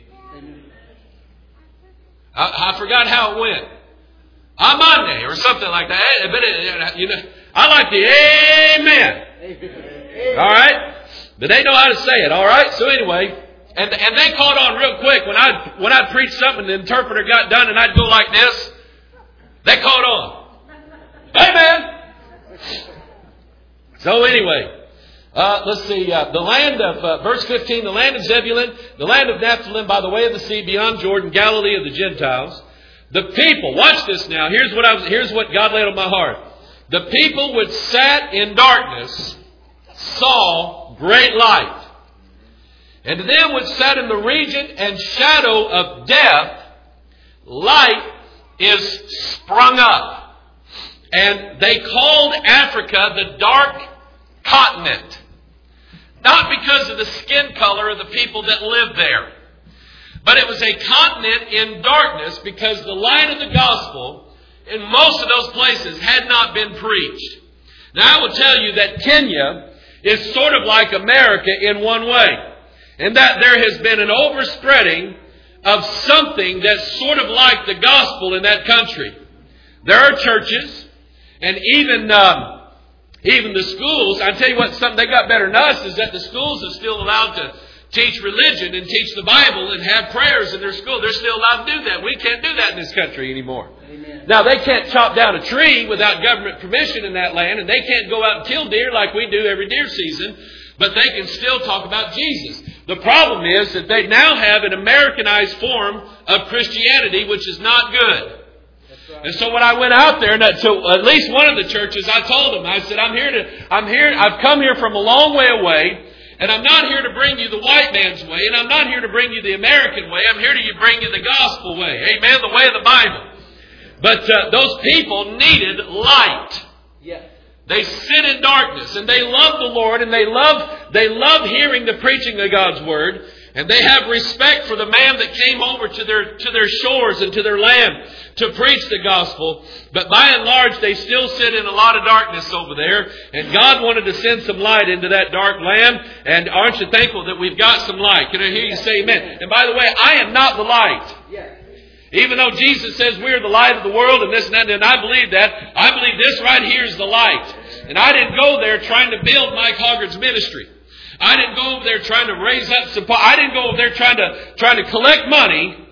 I, I forgot how it went. Amane or something like that. But it, you know, I like the amen. Amen. All right? But they know how to say it, all right? So anyway, and and they caught on real quick. When I when I'd preach something, the interpreter got done and I'd go like this. They caught on. Amen. So anyway, uh, let's see. Uh, the land of, uh, verse fifteen, the land of Zebulun, the land of Naphtali by the way of the sea beyond Jordan, Galilee of the Gentiles. The people, watch this now. Here's what I was, here's what God laid on my heart. The people which sat in darkness saw great light. And to them which sat in the region and shadow of death, light is sprung up. And they called Africa the dark continent. Not because of the skin color of the people that lived there. But it was a continent in darkness because the light of the gospel in most of those places had not been preached. Now I will tell you that Kenya is sort of like America in one way. In that there has been an overspreading of something that's sort of like the gospel in that country. There are churches and even um, even the schools. I tell you what, something they got better than us is that the schools are still allowed to teach religion and teach the Bible and have prayers in their school. They're still allowed to do that. We can't do that in this country anymore. Amen. Now, they can't chop down a tree without government permission in that land, and they can't go out and kill deer like we do every deer season, but they can still talk about Jesus. The problem is that they now have an Americanized form of Christianity, which is not good. Right. And so when I went out there, and so at least one of the churches, I told them, I said, I'm here to, I'm here, I've come here from a long way away. And I'm not here to bring you the white man's way. And I'm not here to bring you the American way. I'm here to bring you the gospel way. Amen. The way of the Bible. But uh, those people needed light. Yes. They sit in darkness. And they love the Lord. And they love, they love hearing the preaching of God's Word. And they have respect for the man that came over to their, to their shores and to their land to preach the gospel. But by and large, they still sit in a lot of darkness over there. And God wanted to send some light into that dark land. And aren't you thankful that we've got some light? Can I hear you say amen? And by the way, I am not the light. Even though Jesus says we're the light of the world and this and that, and I believe that, I believe this right here is the light. And I didn't go there trying to build Mike Hoggard's ministry. I didn't go over there trying to raise up some... I didn't go over there trying to trying to collect money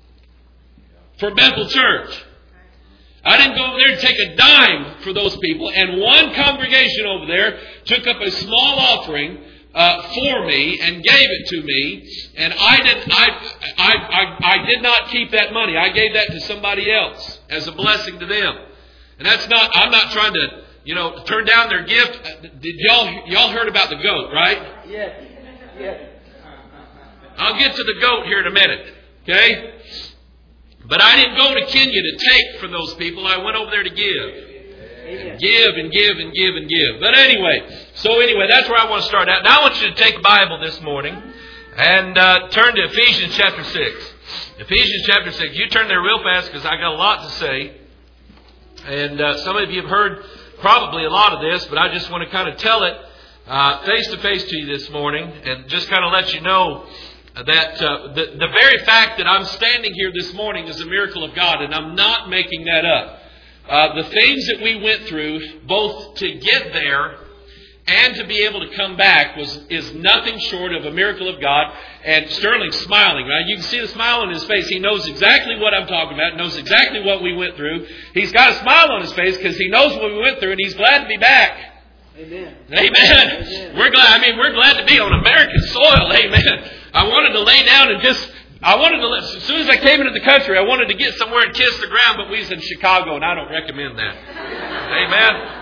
for Bethel Church. I didn't go over there to take a dime for those people. And one congregation over there took up a small offering uh, for me and gave it to me. And I did, I, I, I, I did not keep that money. I gave that to somebody else as a blessing to them. And that's not... I'm not trying to... You know, turn down their gift. Did y'all y'all heard about the goat, right? Yes. Yes. I'll get to the goat here in a minute. Okay? But I didn't go to Kenya to take from those people. I went over there to give. And give and give and give and give. But anyway, so anyway, that's where I want to start out. Now I want you to take a Bible this morning and uh, turn to Ephesians chapter six. Ephesians chapter six. You turn there real fast because I got a lot to say. And uh, some of you have heard probably a lot of this, but I just want to kind of tell it uh, face to face to you this morning and just kind of let you know that uh, the, the very fact that I'm standing here this morning is a miracle of God, and I'm not making that up. Uh, the things that we went through, both to get there and to be able to come back, was is nothing short of a miracle of God. And Sterling's smiling, right? You can see the smile on his face. He knows exactly what I'm talking about, knows exactly what we went through. He's got a smile on his face because he knows what we went through, and he's glad to be back. Amen. Amen. Amen. We're glad. I mean, we're glad to be on American soil. Amen. I wanted to lay down and just, I wanted to, as soon as I came into the country, I wanted to get somewhere and kiss the ground, but we was in Chicago, and I don't recommend that. Amen.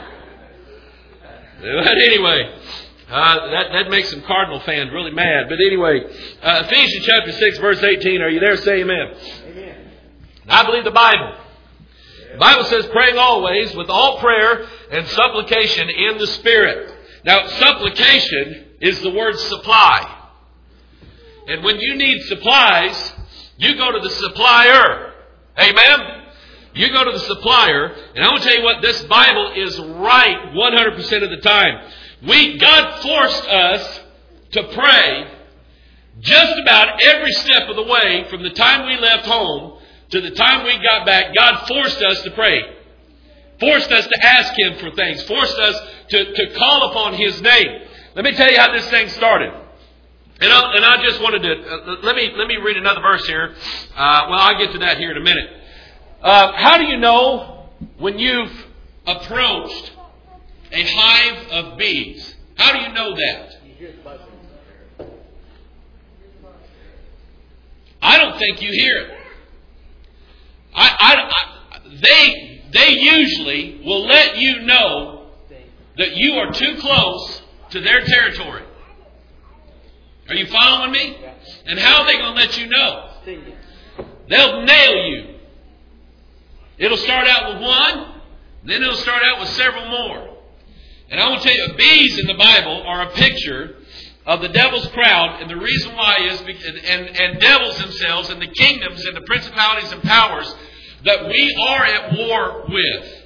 But anyway, uh, that, that makes some Cardinal fans really mad. But anyway, uh, Ephesians chapter six, verse eighteen. Are you there? Say amen. Amen. I believe the Bible. The Bible says, praying always with all prayer and supplication in the Spirit. Now, supplication is the word supply. And when you need supplies, you go to the supplier. Amen? You go to the supplier. And I want to tell you what, this Bible is right one hundred percent of the time. We, God forced us to pray just about every step of the way from the time we left home to the time we got back. God forced us to pray. Forced us to ask Him for things. Forced us to, to call upon His name. Let me tell you how this thing started. And I, and I just wanted to, uh, let me let me read another verse here. Uh, well, I'll get to that here in a minute. Uh, how do you know when you've approached a hive of bees? How do you know that? I don't think you hear it. I, I, I, they, they usually will let you know that you are too close to their territory. Are you following me? And how are they going to let you know? They'll nail you. It'll start out with one, then it'll start out with several more. And I want to tell you, bees in the Bible are a picture of the devil's crowd, and the reason why is, and, and devils themselves, and the kingdoms, and the principalities and powers that we are at war with.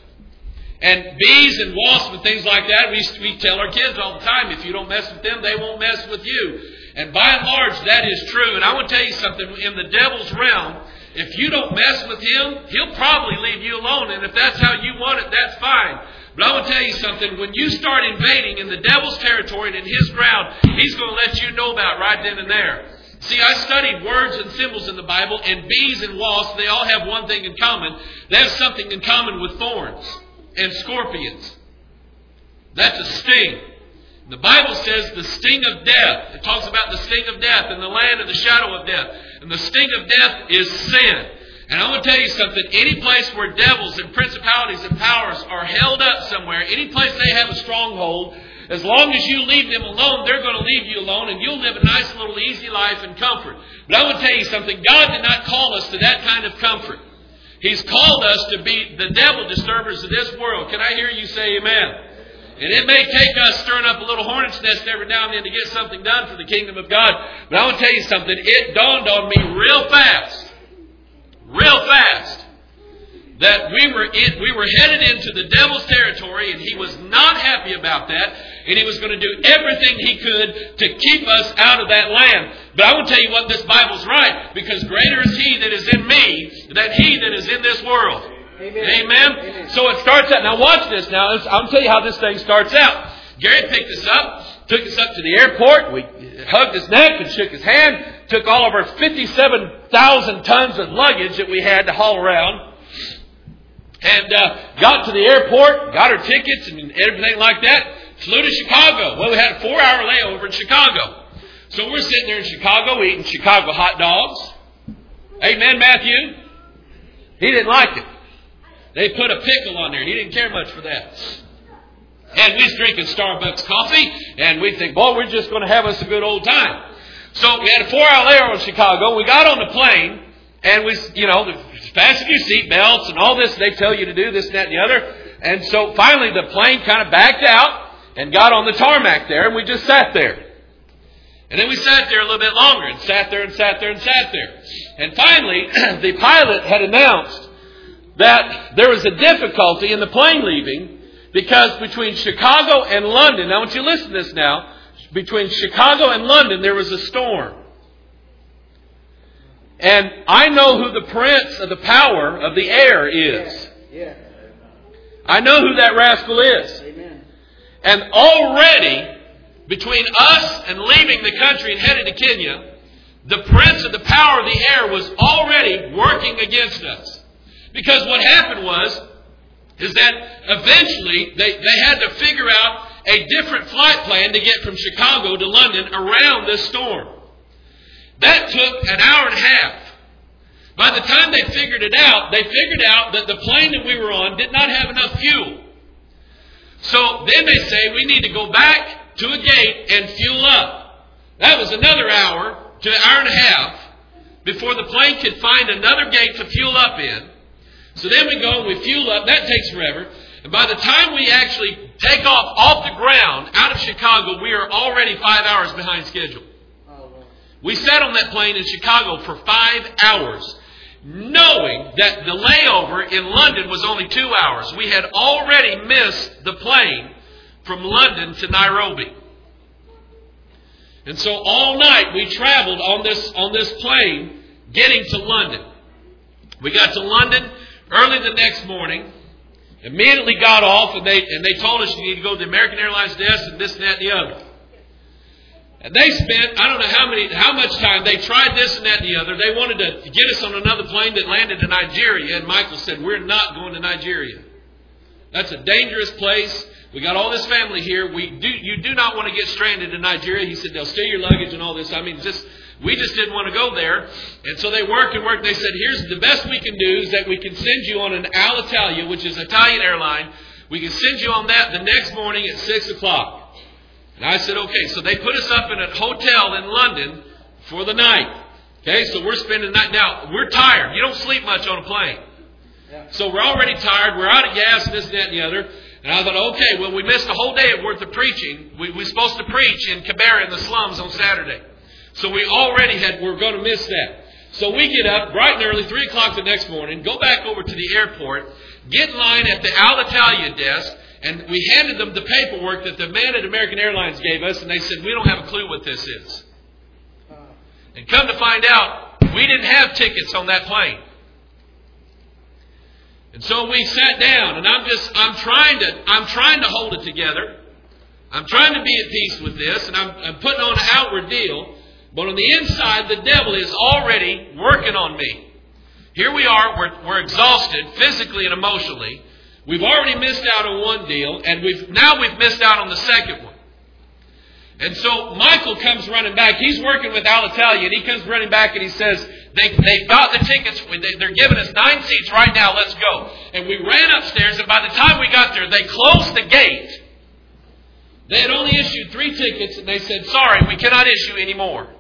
And bees and wasps and things like that, we, we tell our kids all the time, if you don't mess with them, they won't mess with you. And by and large, that is true. And I want to tell you something, in the devil's realm, if you don't mess with him, he'll probably leave you alone. And if that's how you want it, that's fine. But I want to tell you something, when you start invading in the devil's territory and in his ground, he's going to let you know about right then and there. See, I studied words and symbols in the Bible, and bees and wasps, they all have one thing in common. They have something in common with thorns and scorpions. That's a sting. The Bible says the sting of death. It talks about the sting of death and the land of the shadow of death. And the sting of death is sin. And I want to tell you something. Any place where devils and principalities and powers are held up somewhere, any place they have a stronghold, as long as you leave them alone, they're going to leave you alone, and you'll live a nice little easy life in comfort. But I want to tell you something. God did not call us to that kind of comfort. He's called us to be the devil disturbers of this world. Can I hear you say amen? And it may take us stirring up a little hornet's nest every now and then to get something done for the kingdom of God. But I want to tell you something. It dawned on me real fast, real fast, that we were in, we were headed into the devil's territory, and he was not happy about that. And he was going to do everything he could to keep us out of that land. But I want to tell you what, this Bible's right. Because greater is he that is in me than he that is in this world. Amen. Amen. Amen. So it starts out. Now watch this. Now I'll tell you how this thing starts out. Gary picked us up, took us up to the airport. We hugged his neck and shook his hand. Took all of our fifty-seven thousand tons of luggage that we had to haul around. And uh, got to the airport, got our tickets and everything like that. Flew to Chicago. Well, we had a four-hour layover in Chicago. So we're sitting there in Chicago eating Chicago hot dogs. Amen, Matthew? He didn't like it. They put a pickle on there. He didn't care much for that. And we was drinking Starbucks coffee, and we think, boy, we're just going to have us a good old time. So we had a four-hour layover in Chicago. We got on the plane, and we, you know, fasten your seat belts and all this. They tell you to do this, that, and the other. And so finally the plane kind of backed out and got on the tarmac there, and we just sat there. And then we sat there a little bit longer and sat there and sat there and sat there. And finally, the pilot had announced that there was a difficulty in the plane leaving because between Chicago and London, now I want you to listen to this now, between Chicago and London there was a storm. And I know who the prince of the power of the air is. Yeah. I know who that rascal is. Amen. And already, between us and leaving the country and headed to Kenya, the prince of the power of the air was already working against us. Because what happened was, is that eventually they, they had to figure out a different flight plan to get from Chicago to London around this storm. That took an hour and a half. By the time they figured it out, they figured out that the plane that we were on did not have enough fuel. So then they say we need to go back to a gate and fuel up. That was another hour to an hour and a half before the plane could find another gate to fuel up in. So then we go and we fuel up. That takes forever. And by the time we actually take off off the ground out of Chicago, we are already five hours behind schedule. We sat on that plane in Chicago for five hours, knowing that the layover in London was only two hours. We had already missed the plane from London to Nairobi. And so all night we traveled on this, on this plane getting to London. We got to London early the next morning, immediately got off, and they, and they told us you need to go to the American Airlines desk and this and that and the other. And they spent, I don't know how many, how much time, they tried this and that and the other. They wanted to get us on another plane that landed in Nigeria. And Michael said, we're not going to Nigeria. That's a dangerous place. We got all this family here. We do, you do not want to get stranded in Nigeria. He said, they'll steal your luggage and all this. I mean, just, we just didn't want to go there. And so they worked and worked. They said, here's the best we can do is that we can send you on an Alitalia, which is an Italian airline. We can send you on that the next morning at six o'clock. And I said, okay, so they put us up in a hotel in London for the night. Okay, so we're spending the night. Now, we're tired. You don't sleep much on a plane. Yeah. So we're already tired. We're out of gas and this and that and the other. And I thought, okay, well, we missed a whole day worth of preaching. We, we're supposed to preach in Kibera in the slums on Saturday. So we already had, we're going to miss that. So we get up bright and early, three o'clock the next morning, go back over to the airport, get in line at the Alitalia desk, and we handed them the paperwork that the man at American Airlines gave us, and they said, we don't have a clue what this is. And come to find out, we didn't have tickets on that plane. And so we sat down, and I'm just, I'm trying to, I'm trying to hold it together. I'm trying to be at peace with this, and I'm, I'm putting on an outward deal. But on the inside, the devil is already working on me. Here we are, we're, we're exhausted physically and emotionally. We've already missed out on one deal, and we've now we've missed out on the second one. And so Michael comes running back. He's working with Alitalia, and he comes running back and he says, they, they've got the tickets. They're giving us nine seats right now. Let's go. And we ran upstairs, and by the time we got there, they closed the gate. They had only issued three tickets, and they said, sorry, we cannot issue any more.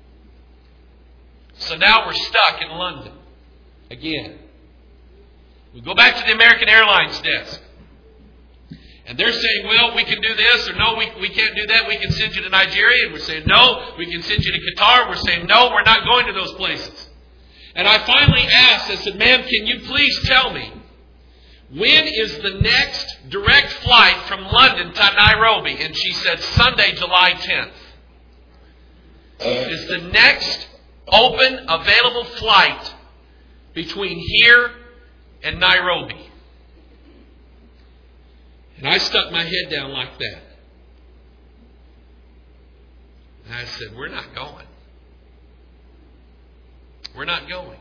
So now we're stuck in London again. We go back to the American Airlines desk. And they're saying, well, we can do this, or no, we, we can't do that. We can send you to Nigeria. And we're saying, no, we can send you to Qatar. We're saying, no, we're not going to those places. And I finally asked, I said, ma'am, can you please tell me, when is the next direct flight from London to Nairobi? And she said, Sunday, July tenth. Is the next open, available flight between here and Nairobi. And I stuck my head down like that. And I said, we're not going. We're not going.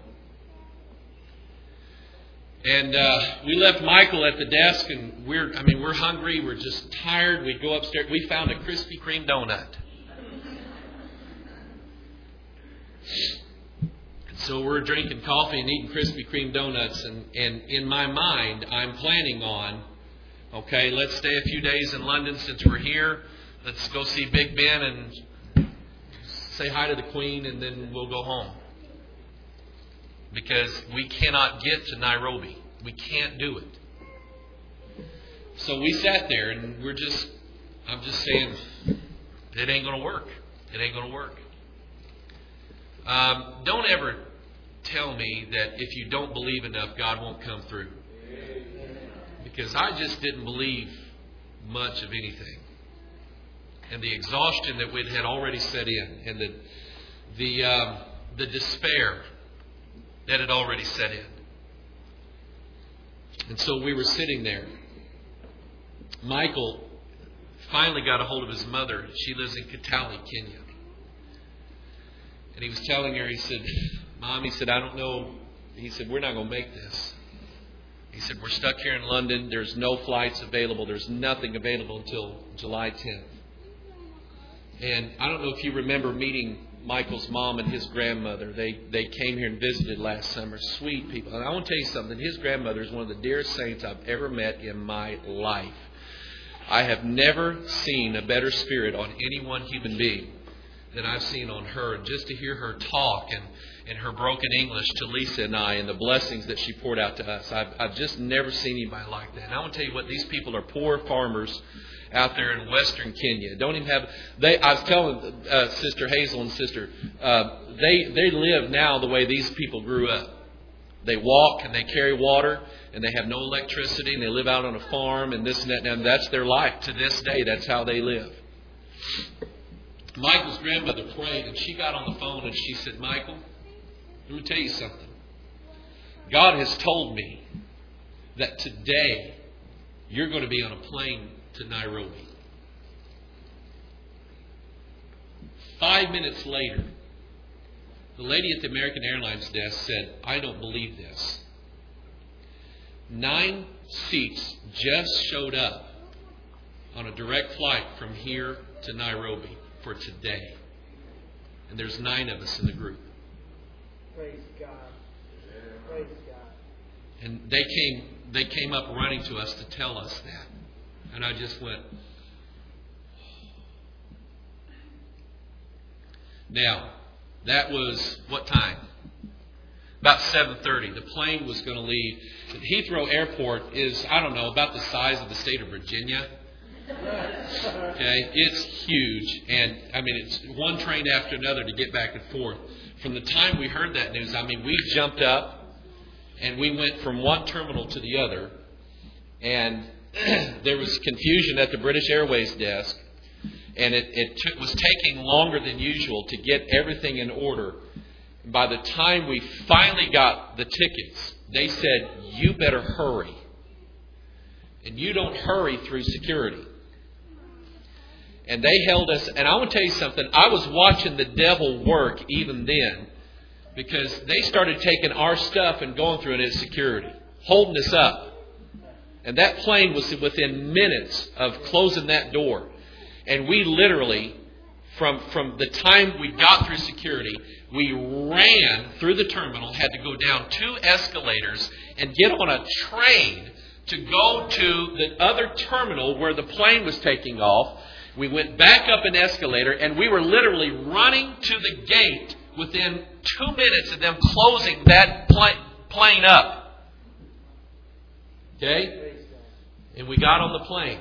And uh, we left Michael at the desk, and we're, I mean, we're hungry. We're just tired. We go upstairs. We found a Krispy Kreme donut. And so we're drinking coffee and eating Krispy Kreme donuts. And, and in my mind, I'm planning on, okay, let's stay a few days in London since we're here. Let's go see Big Ben and say hi to the Queen, and then we'll go home. Because we cannot get to Nairobi. We can't do it. so we sat there and we're just, I'm just saying, it ain't going to work. It ain't going to work. Um, don't ever tell me that if you don't believe enough, God won't come through. Because I just didn't believe much of anything. And the exhaustion that we had already set in, and the the um, the despair that had already set in. And so we were sitting there. Michael finally got a hold of his mother. She lives in Kitale, Kenya. And he was telling her, he said, Mom, he said, I don't know. He said, we're not going to make this. He said, we're stuck here in London. There's no flights available. There's nothing available until July tenth. And I don't know if you remember meeting Michael's mom and his grandmother. They they came here and visited last summer. Sweet people. And I want to tell you something. His grandmother is one of the dearest saints I've ever met in my life. I have never seen a better spirit on any one human being than I've seen on her. And just to hear her talk and, and her broken English to Lisa and I and the blessings that she poured out to us, I've, I've just never seen anybody like that. And I want to tell you what, these people are poor farmers out there in western Kenya. Don't even have, they, I was telling uh, Sister Hazel and Sister, uh, they, they live now the way these people grew up. They walk and they carry water and they have no electricity and they live out on a farm and this and that. And that's their life to this day. That's how they live. Michael's grandmother prayed and she got on the phone and she said, Michael, let me tell you something. God has told me that today you're going to be on a plane to Nairobi. Five minutes later, the lady at the American Airlines desk said, I don't believe this. Nine seats just showed up on a direct flight from here to Nairobi for today. And there's nine of us in the group. Praise God. Praise God. And they came they came up running to us to tell us that. And I just went. Now, that was what time? About seven thirty. The plane was going to leave. Heathrow Airport is, I don't know, about the size of the state of Virginia. Okay, it's huge. And, I mean, it's one train after another to get back and forth. From the time we heard that news, I mean, we jumped up and we went from one terminal to the other. And there was confusion at the British Airways desk, and it, it took, was taking longer than usual to get everything in order. By the time we finally got the tickets, they said, you better hurry. And you don't hurry through security. And they held us, and I want to tell you something, I was watching the devil work even then, because they started taking our stuff and going through it at security, holding us up. And that plane was within minutes of closing that door. And we literally, from, from the time we got through security, we ran through the terminal, had to go down two escalators and get on a train to go to the other terminal where the plane was taking off. We went back up an escalator and we were literally running to the gate within two minutes of them closing that plane up. Okay? And we got on the plane.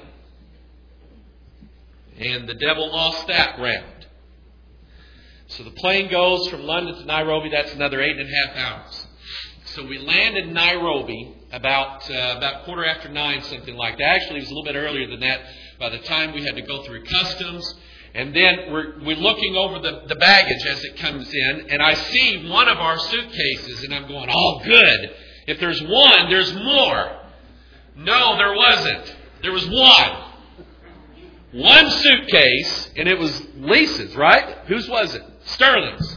And the devil lost that round. So the plane goes from London to Nairobi. That's another eight and a half hours. So we landed in Nairobi about uh, about quarter after nine, something like that. Actually, it was a little bit earlier than that. By the time we had to go through customs. And then we're, we're looking over the, the baggage as it comes in. And I see one of our suitcases. And I'm going, oh, good. If there's one, there's more. No, there wasn't. There was one. One suitcase, and it was Lisa's, right? Whose was it? Sterling's.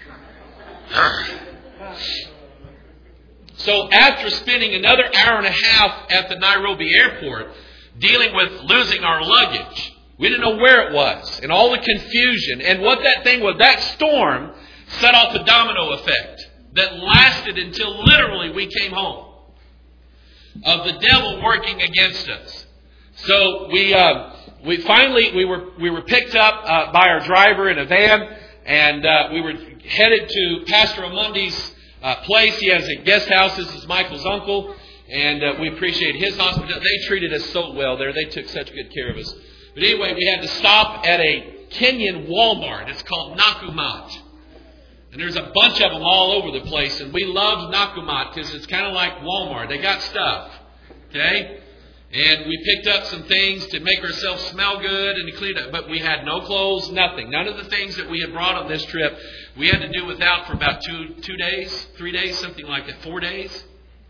So after spending another hour and a half at the Nairobi airport, dealing with losing our luggage, we didn't know where it was, and all the confusion, and what that thing was, that storm set off a domino effect that lasted until literally we came home. Of the devil working against us. So we uh, we finally we were we were picked up uh, by our driver in a van, and uh, we were headed to Pastor Amundi's uh, place. He has a guest house. This is Michael's uncle, And uh, we appreciate his hospitality. They treated us so well there. They took such good care of us. But anyway, we had to stop at a Kenyan Walmart. It's called Nakumat. And there's a bunch of them all over the place. And we loved Nakumat because it's kind of like Walmart. They got stuff. Okay? And we picked up some things to make ourselves smell good and to clean up. But we had no clothes, nothing. None of the things that we had brought on this trip, we had to do without for about two two days, three days, something like that, four days.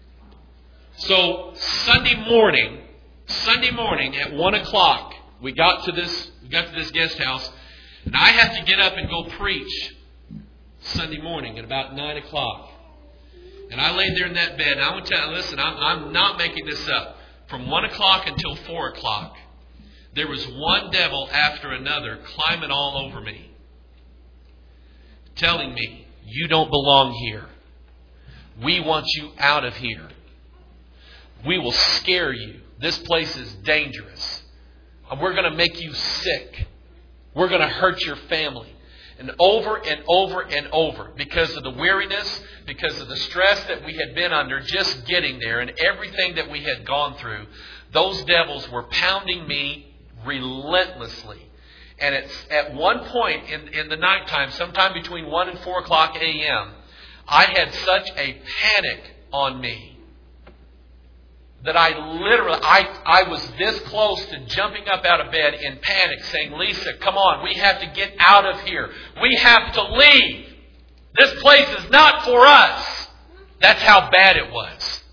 So Sunday morning, Sunday morning at one o'clock, we got to this we got to this guest house, and I have to get up and go preach Sunday morning at about nine o'clock. And I laid there in that bed, and I want to tell you, listen, I'm, I'm not making this up. From one o'clock until four o'clock, there was one devil after another climbing all over me, telling me, you don't belong here. We want you out of here. We will scare you. This place is dangerous. And we're going to make you sick. We're going to hurt your family. And over and over and over, because of the weariness, because of the stress that we had been under just getting there and everything that we had gone through, those devils were pounding me relentlessly. And it's at one point in, in the nighttime, sometime between one and four o'clock a.m., I had such a panic on me that I literally, I, I was this close to jumping up out of bed in panic saying, Lisa, come on, we have to get out of here. We have to leave. This place is not for us. That's how bad it was.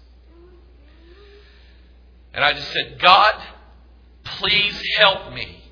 And I just said, God, please help me.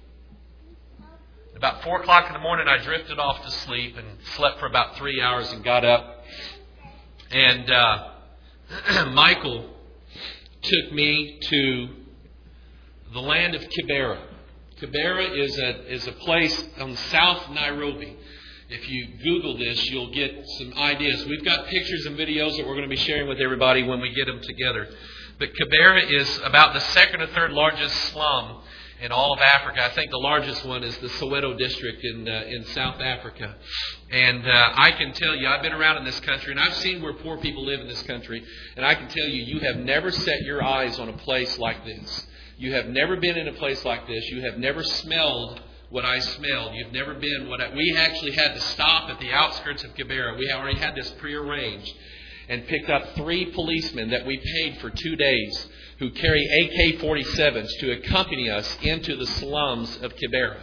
About four o'clock in the morning, I drifted off to sleep and slept for about three hours and got up. And uh, Michael took me to the land of Kibera. Kibera is a is a place on South Nairobi. If you Google this, you'll get some ideas. We've got pictures and videos that we're going to be sharing with everybody when we get them together. But Kibera is about the second or third largest slum in all of Africa. I think the largest one is the Soweto district in uh, in South Africa. And uh, I can tell you, I've been around in this country, and I've seen where poor people live in this country. And I can tell you, you have never set your eyes on a place like this. You have never been in a place like this. You have never smelled what I smelled. You've never been what I... We actually had to stop at the outskirts of Kibera. We already had this prearranged. And picked up three policemen that we paid for two days who carry A K forty-sevens to accompany us into the slums of Kibera.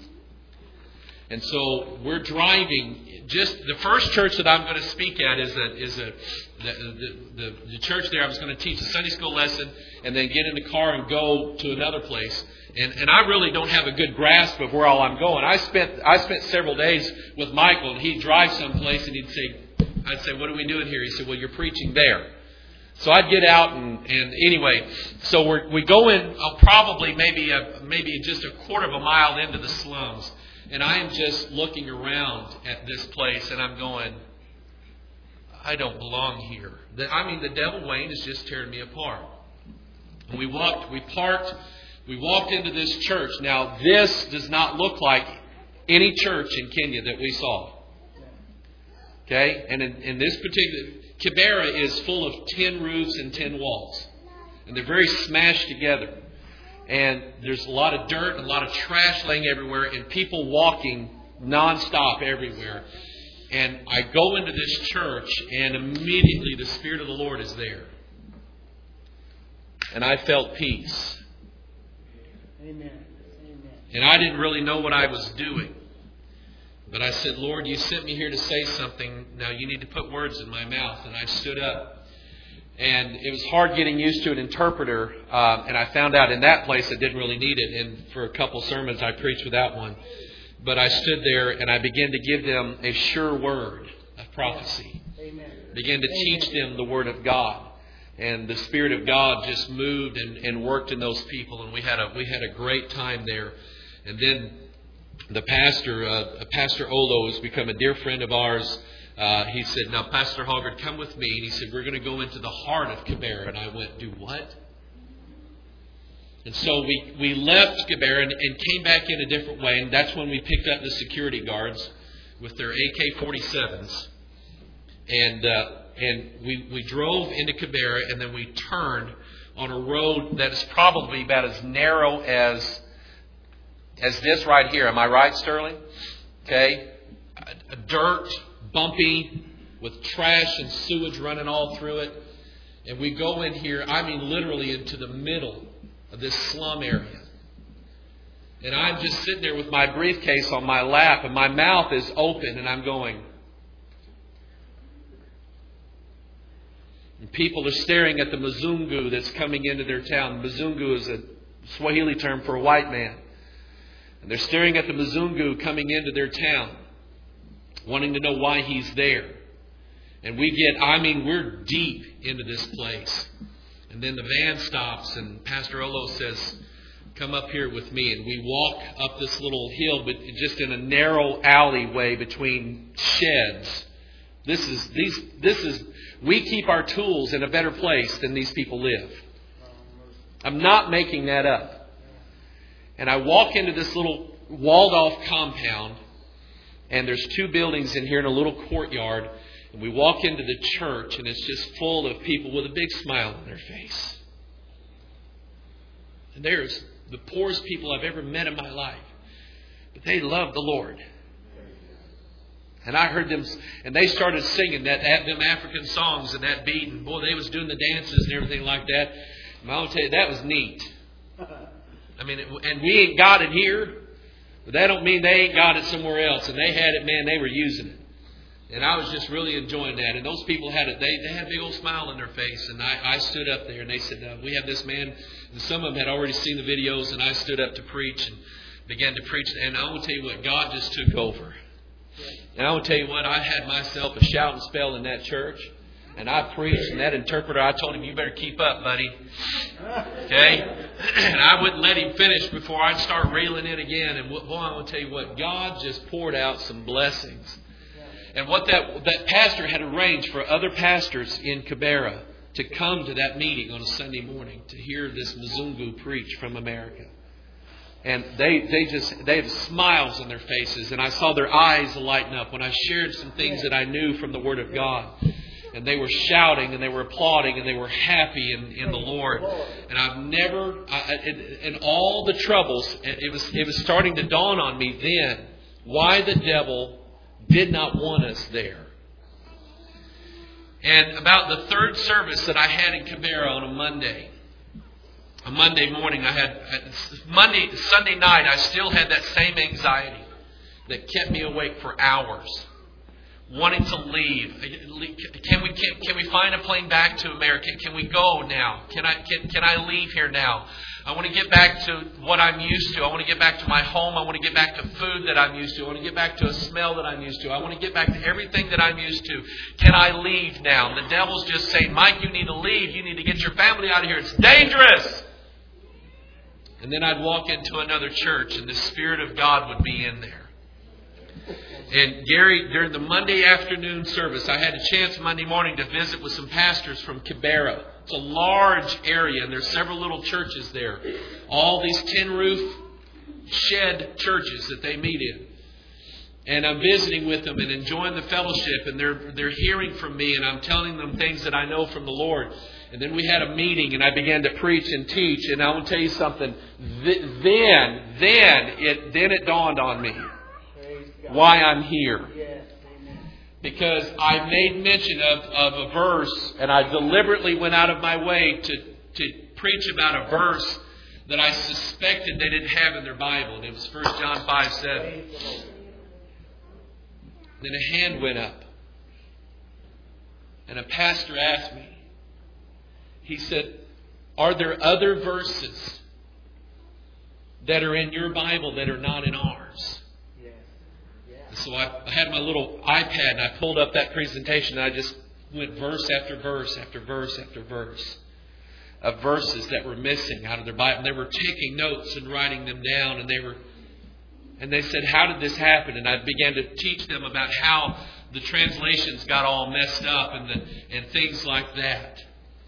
And so we're driving. Just the first church that I'm going to speak at is a is a the, the, the, the church there. I was going to teach a Sunday school lesson and then get in the car and go to another place. And and I really don't have a good grasp of where all I'm going. I spent I spent several days with Michael, and he'd drive someplace and he'd say, I'd say, what are we doing here? He said, well, you're preaching there. So I'd get out and, and anyway, so we're, we go in uh, probably maybe a, maybe just a quarter of a mile into the slums. And I am just looking around at this place and I'm going, I don't belong here. The, I mean, the devil Wayne is just tearing me apart. And we walked, we parked, we walked into this church. Now, this does not look like any church in Kenya that we saw. Okay, and in, in this particular, Kibera is full of tin roofs and tin walls. And they're very smashed together. And there's a lot of dirt and a lot of trash laying everywhere and people walking nonstop everywhere. And I go into this church and immediately the Spirit of the Lord is there. And I felt peace. Amen. Amen. And I didn't really know what I was doing. But I said, Lord, you sent me here to say something. Now you need to put words in my mouth. And I stood up. And it was hard getting used to an interpreter. Uh, and I found out in that place I didn't really need it. And for a couple sermons I preached without one. But I stood there and I began to give them a sure word of prophecy. Amen. Began to teach them the Word of God. And the Spirit of God just moved and, and worked in those people. And we had a we had a great time there. And then the pastor, uh, Pastor Olo, has become a dear friend of ours. Uh, he said, now, Pastor Hoggard, come with me. And he said, we're going to go into the heart of Kibera. And I went, do what? And so we, we left Kibera and, and came back in a different way. And that's when we picked up the security guards with their A K forty-sevens. And uh, and we, we drove into Kibera, and then we turned on a road that is probably about as narrow as as this right here. Am I right, Sterling? Okay. A, a dirt, bumpy, with trash and sewage running all through it. And we go in here, I mean literally into the middle of this slum area. And I'm just sitting there with my briefcase on my lap, and my mouth is open, and I'm going. And people are staring at the Mzungu that's coming into their town. Mzungu is a Swahili term for a white man. And they're staring at the Mzungu coming into their town, wanting to know why he's there. And we get, I mean, we're deep into this place. And then the van stops, and Pastor Olo says, come up here with me. And we walk up this little hill, but just in a narrow alleyway between sheds. This is, these, this is, we keep our tools in a better place than these people live. I'm not making that up. And I walk into this little walled off compound, and there's two buildings in here in a little courtyard. And we walk into the church, and it's just full of people with a big smile on their face. And there's the poorest people I've ever met in my life. But they love the Lord. And I heard them, and they started singing that, them African songs and that beat. And boy, they was doing the dances and everything like that. And I'll tell you, that was neat. I mean, it, and we ain't got it here. But that don't mean they ain't got it somewhere else. And they had it, man, they were using it. And I was just really enjoying that. And those people had it. They, they had a big old smile on their face. And I, I stood up there and they said, uh, we have this man. And some of them had already seen the videos. And I stood up to preach and began to preach. And I want to tell you what, God just took over. And I want to tell you what, I had myself a shouting spell in that church. And I preached. And that interpreter, I told him, you better keep up, buddy. Okay? And I wouldn't let him finish before I'd start reeling in again. And boy, I want to tell you what, God just poured out some blessings. And what that that pastor had arranged for other pastors in Kibera to come to that meeting on a Sunday morning to hear this Mzungu preach from America. And they, they just, they have smiles on their faces. And I saw their eyes lighten up when I shared some things that I knew from the Word of God. And they were shouting and they were applauding and they were happy in, in the Lord. And I've never, I, in, in all the troubles, it was, it was starting to dawn on me then why the devil did not want us there. And about the third service that I had in Kibera on a Monday, a Monday morning, I had Monday, Sunday night, I still had that same anxiety that kept me awake for hours, wanting to leave. Can we can, can we find a plane back to America? Can we go now? Can I can can I leave here now? I want to get back to what I'm used to. I want to get back to my home. I want to get back to food that I'm used to. I want to get back to a smell that I'm used to. I want to get back to everything that I'm used to. Can I leave now? And the devil's just saying, Mike, you need to leave. You need to get your family out of here. It's dangerous. And then I'd walk into another church and the Spirit of God would be in there. And Gary, during the Monday afternoon service, I had a chance Monday morning to visit with some pastors from Kibera. It's a large area, and there's several little churches there. All these tin roof shed churches that they meet in. And I'm visiting with them and enjoying the fellowship, and they're they're hearing from me, and I'm telling them things that I know from the Lord. And then we had a meeting, and I began to preach and teach. And I want to tell you something. Th- then, then it then it dawned on me why I'm here. Because I made mention of, of a verse, and I deliberately went out of my way to, to preach about a verse that I suspected they didn't have in their Bible. And it was First John five seven. Then a hand went up. And a pastor asked me, he said, are there other verses that are in your Bible that are not in ours? So I, I had my little iPad and I pulled up that presentation and I just went verse after verse after verse after verse of verses that were missing out of their Bible. And they were taking notes and writing them down, and they were, and they said, how did this happen? And I began to teach them about how the translations got all messed up and the, and things like that.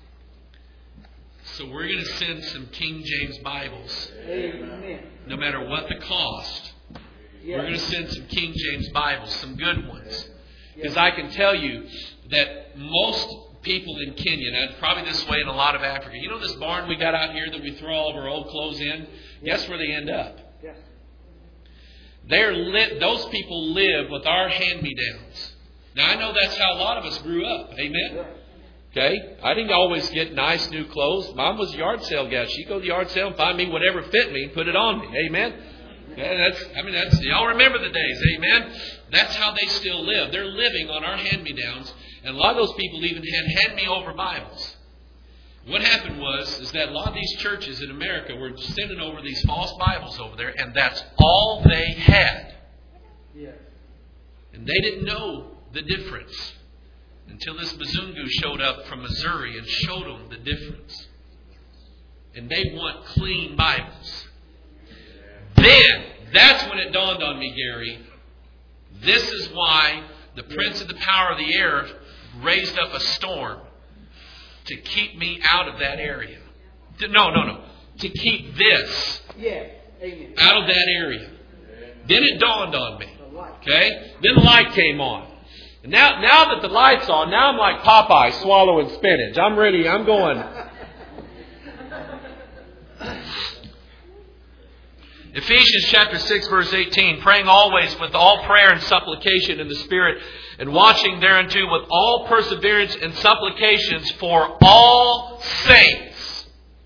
So we're going to send some King James Bibles. Amen. No matter what the cost. We're going to send some King James Bibles, some good ones. Because I can tell you that most people in Kenya, and probably this way in a lot of Africa, you know this barn we got out here that we throw all of our old clothes in? Guess where they end up? Yes. They're lit, those people live with our hand-me-downs. Now, I know that's how a lot of us grew up. Amen? Okay? I didn't always get nice new clothes. Mom was a yard sale gal. She'd go to the yard sale and find me whatever fit me and put it on me. Amen? Okay, that's, I mean, that's, y'all remember the days. Amen? That's how they still live. They're living on our hand-me-downs. And a lot of those people even had hand-me-over Bibles. What happened was is that a lot of these churches in America were sending over these false Bibles over there, and that's all they had. Yes. And they didn't know the difference until this Mzungu showed up from Missouri and showed them the difference. And they want clean Bibles. Then, that's when it dawned on me, Gary, this is why the prince of the power of the air raised up a storm to keep me out of that area. To, no, no, no. To keep this Yeah. Amen. out of that area. Then it dawned on me. Okay? Then the light came on. And now, now that the light's on, now I'm like Popeye swallowing spinach. I'm ready. I'm going. Ephesians chapter six, verse eighteen, praying always with all prayer and supplication in the Spirit, and watching thereunto with all perseverance and supplications for all saints.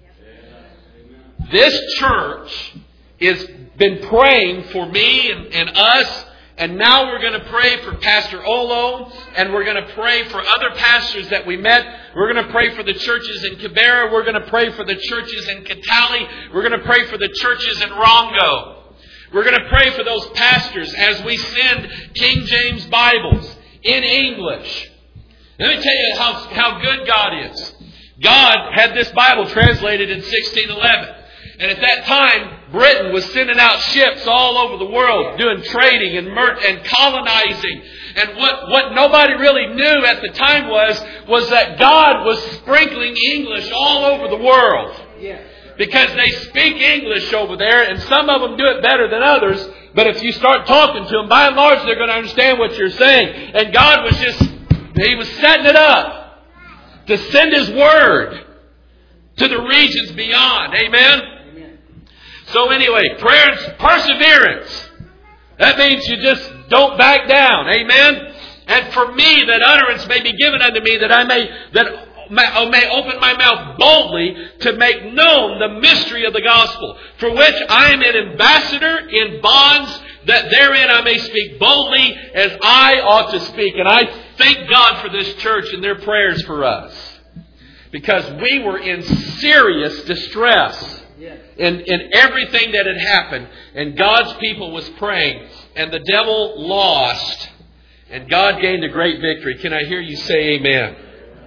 This church has been praying for me and, and us, and now we're going to pray for Pastor Olo, and we're going to pray for other pastors that we met. We're going to pray for the churches in Kibera. We're going to pray for the churches in Kitale. We're going to pray for the churches in Rongo. We're going to pray for those pastors as we send King James Bibles in English. Let me tell you how, how good God is. God had this Bible translated in sixteen eleven. And at that time, Britain was sending out ships all over the world, doing trading and mer- and colonizing. And what, what nobody really knew at the time was, was that God was sprinkling English all over the world. Because they speak English over there, and some of them do it better than others. But if you start talking to them, by and large, they're going to understand what you're saying. And God was just, He was setting it up to send His Word to the regions beyond. Amen? So anyway, prayer and perseverance. That means you just don't back down. Amen? And for me, that utterance may be given unto me, that I may that I may open my mouth boldly to make known the mystery of the gospel, for which I am an ambassador in bonds, that therein I may speak boldly as I ought to speak. And I thank God for this church and their prayers for us, because we were in serious distress. In, in everything that had happened, and God's people was praying, and the devil lost, and God gained a great victory. Can I hear you say amen?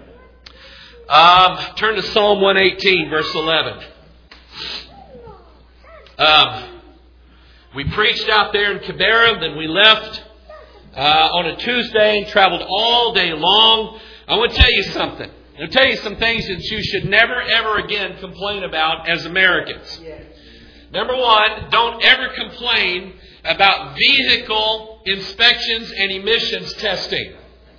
Um, turn to Psalm one eighteen, verse eleven. Um, we preached out there in Kibera, then we left uh, on a Tuesday and traveled all day long. I want to tell you something. I'll tell you some things that you should never, ever again complain about as Americans. Number one, don't ever complain about vehicle inspections and emissions testing.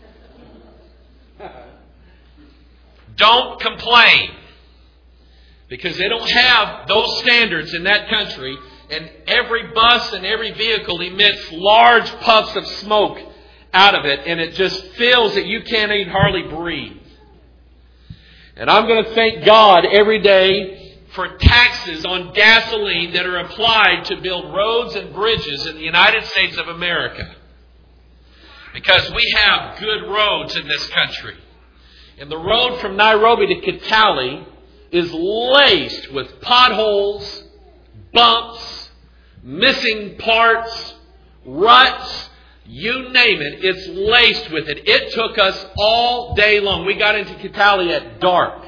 Don't complain, because they don't have those standards in that country, and every bus and every vehicle emits large puffs of smoke out of it, and it just feels that you can't even hardly breathe. And I'm going to thank God every day for taxes on gasoline that are applied to build roads and bridges in the United States of America. Because we have good roads in this country. And the road from Nairobi to Kitale is laced with potholes, bumps, missing parts, ruts. You name it, it's laced with it. It took us all day long. We got into Kitale at dark.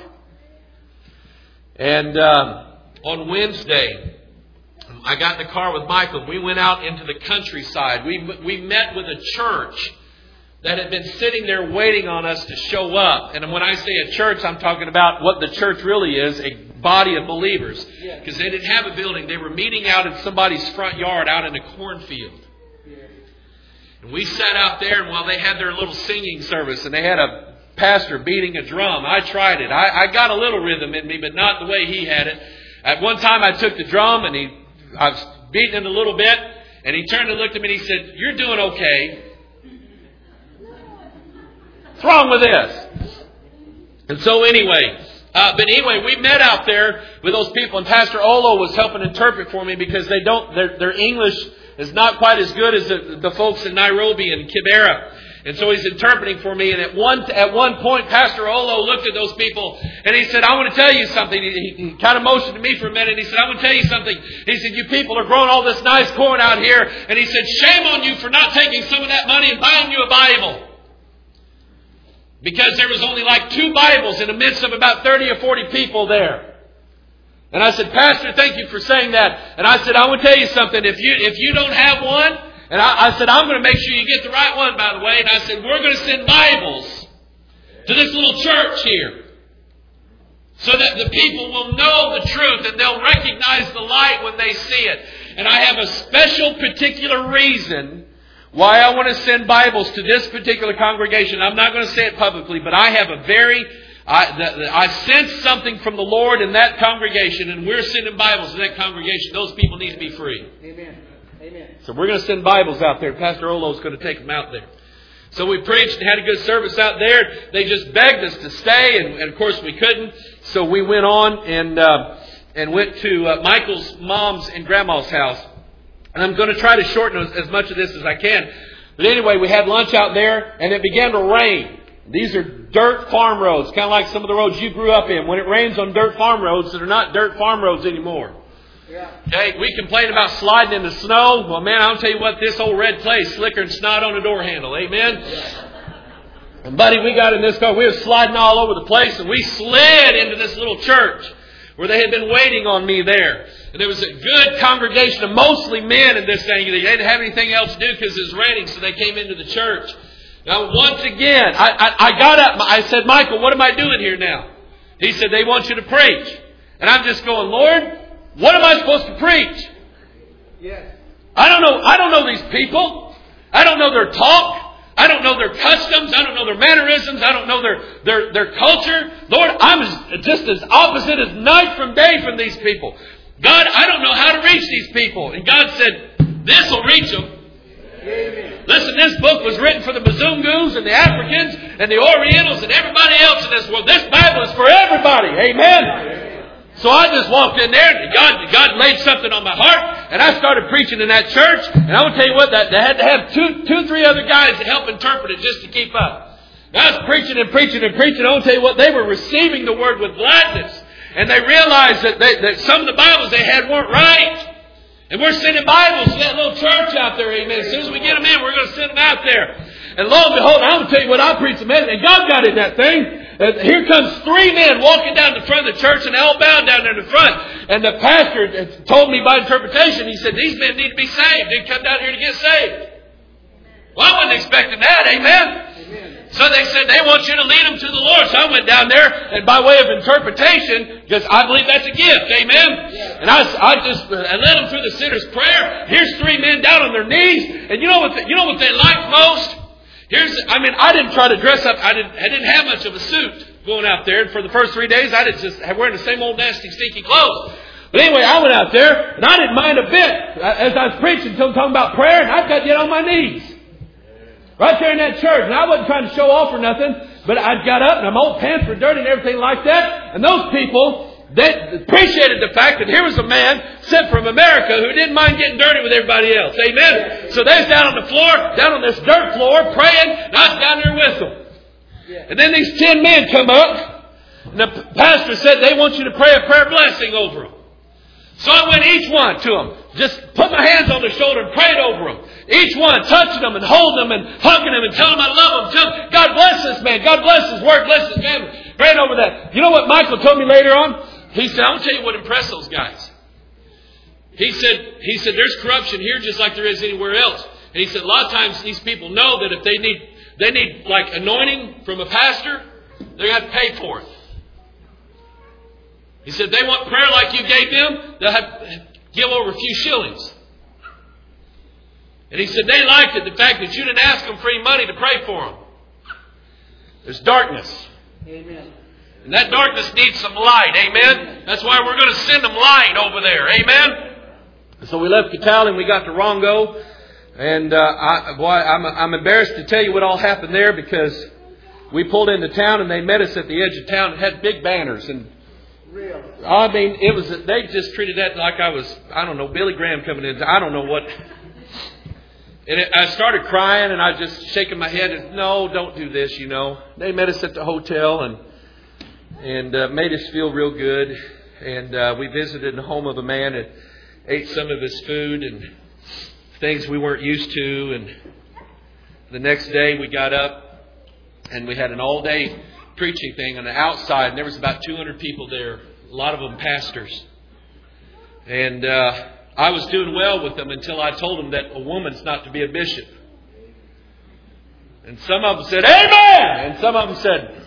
And um, on Wednesday, I got in the car with Michael. We went out into the countryside. We, we met with a church that had been sitting there waiting on us to show up. And when I say a church, I'm talking about what the church really is, a body of believers. Because they didn't have a building. They were meeting out in somebody's front yard out in a cornfield. And we sat out there, and while they had their little singing service, and they had a pastor beating a drum. I tried it. I, I got a little rhythm in me, but not the way he had it. At one time I took the drum and he, I was beating it a little bit, and he turned and looked at me and he said, "You're doing okay. What's wrong with this?" And so anyway, uh, but anyway, we met out there with those people, and Pastor Olo was helping interpret for me because they don't, their, their English is not quite as good as the, the folks in Nairobi and Kibera. And so he's interpreting for me. And at one at one point, Pastor Olo looked at those people and he said, "I want to tell you something." He, he kind of motioned to me for a minute. And he said, "I want to tell you something." He said, "You people are growing all this nice corn out here." And he said, "Shame on you for not taking some of that money and buying you a Bible." Because there was only like two Bibles in the midst of about thirty or forty people there. And I said, "Pastor, thank you for saying that." And I said, "I want to tell you something. If you if you don't have one," and I, I said, "I'm going to make sure you get the right one, by the way." And I said, "We're going to send Bibles to this little church here so that the people will know the truth and they'll recognize the light when they see it. And I have a special particular reason why I want to send Bibles to this particular congregation. I'm not going to say it publicly, but I have a very... I, the, I sense something from the Lord in that congregation, and we're sending Bibles to that congregation. Those people need to be free." Amen. Amen. So we're going to send Bibles out there. Pastor Olo's going to take them out there. So we preached and had a good service out there. They just begged us to stay, and, and of course we couldn't. So we went on and uh, and went to uh, Michael's mom's and grandma's house. And I'm going to try to shorten as, as much of this as I can. But anyway, we had lunch out there, and it began to rain. These are dirt farm roads, kind of like some of the roads you grew up in. When it rains on dirt farm roads, they're not dirt farm roads anymore. Yeah. Okay, we complain about sliding in the snow. Well, man, I'll tell you what, this old red clay is slicker than snot on a door handle. Amen? And buddy, we got in this car. We were sliding all over the place, and we slid into this little church where they had been waiting on me there. And there was a good congregation of mostly men in this thing. They didn't have anything else to do because it was raining, so they came into the church. Now, once again, I, I, I got up. I said, "Michael, what am I doing here now?" He said, "They want you to preach." And I'm just going, "Lord, what am I supposed to preach?" Yes. I don't know. I don't know these people. I don't know their talk. I don't know their customs. I don't know their mannerisms. I don't know their their, their culture. Lord, I'm as, just as opposite as night from day from these people. God, I don't know how to reach these people. And God said, "This will reach them." Amen. Listen, this book was written for the Bazungus and the Africans and the Orientals and everybody else in this world. This Bible is for everybody. Amen. Amen. So I just walked in there and God, God laid something on my heart and I started preaching in that church. And I will tell you what, that they had to have two, two, three other guys to help interpret it just to keep up. And I was preaching and preaching and preaching. I will tell you what, they were receiving the word with gladness. And they realized that, they, that some of the Bibles they had weren't right. And we're sending Bibles to that little church out there, amen. As soon as we get them in, we're going to send them out there. And lo and behold, I'm going to tell you what, I preached a message, and God got in that thing. And here comes three men walking down the front of the church, and they all bowed down there in the front. And the pastor told me by interpretation, he said, "These men need to be saved. They come down here to get saved." Well, I wasn't expecting that, amen. So they said, "They want you to lead them to the Lord." So I went down there, and by way of interpretation, because I believe that's a gift, amen. Yeah. And I, I just I led them through the sinner's prayer. Here's three men down on their knees, and you know what? The, you know what they liked most? Here's, I mean, I didn't try to dress up. I didn't, I didn't have much of a suit going out there. And for the first three days, I did just wearing the same old nasty, stinky clothes. But anyway, I went out there, and I didn't mind a bit as I was preaching, until talking about prayer, and I got to get on my knees. Right there in that church. And I wasn't trying to show off or nothing, but I got up and my old pants were dirty and everything like that. And those people, they appreciated the fact that here was a man sent from America who didn't mind getting dirty with everybody else. Amen? So they was down on the floor, down on this dirt floor, praying, and I was down there with them. And then these ten men come up, and the pastor said they want you to pray a prayer blessing over them. So I went each one to them. Just put my hands on their shoulder and prayed over them. Each one, touching them and holding them and hugging them and telling them I love them. Tell them, God bless this man. God bless his work. Bless his family. Praying over that. You know what Michael told me later on? He said, "I'll tell you what impressed those guys." He said, he said, "There's corruption here just like there is anywhere else." And he said, "A lot of times these people know that if they need, they need like anointing from a pastor, they're going to have to pay for it." He said, "They want prayer like you gave them, they'll have to give over a few shillings." And he said, "They liked it, the fact that you didn't ask them for any money to pray for them." There's darkness. Amen. And that darkness needs some light. Amen. That's why we're going to send them light over there. Amen. So we left Catalan and we got to Rongo. And uh, I, boy, I'm, I'm embarrassed to tell you what all happened there, because we pulled into town and they met us at the edge of town and had big banners. And Real. I mean, it was they just treated that like I was, I don't know, Billy Graham coming in. I don't know what. And it, I started crying and I was just shaking my head and, no, don't do this, you know. They met us at the hotel and and uh, made us feel real good. And uh, we visited the home of a man and ate some of his food and things we weren't used to. And the next day we got up and we had an all-day preaching thing on the outside. And there was about two hundred people there, a lot of them pastors. And uh, I was doing well with them until I told them that a woman's not to be a bishop. And some of them said, amen! And some of them said...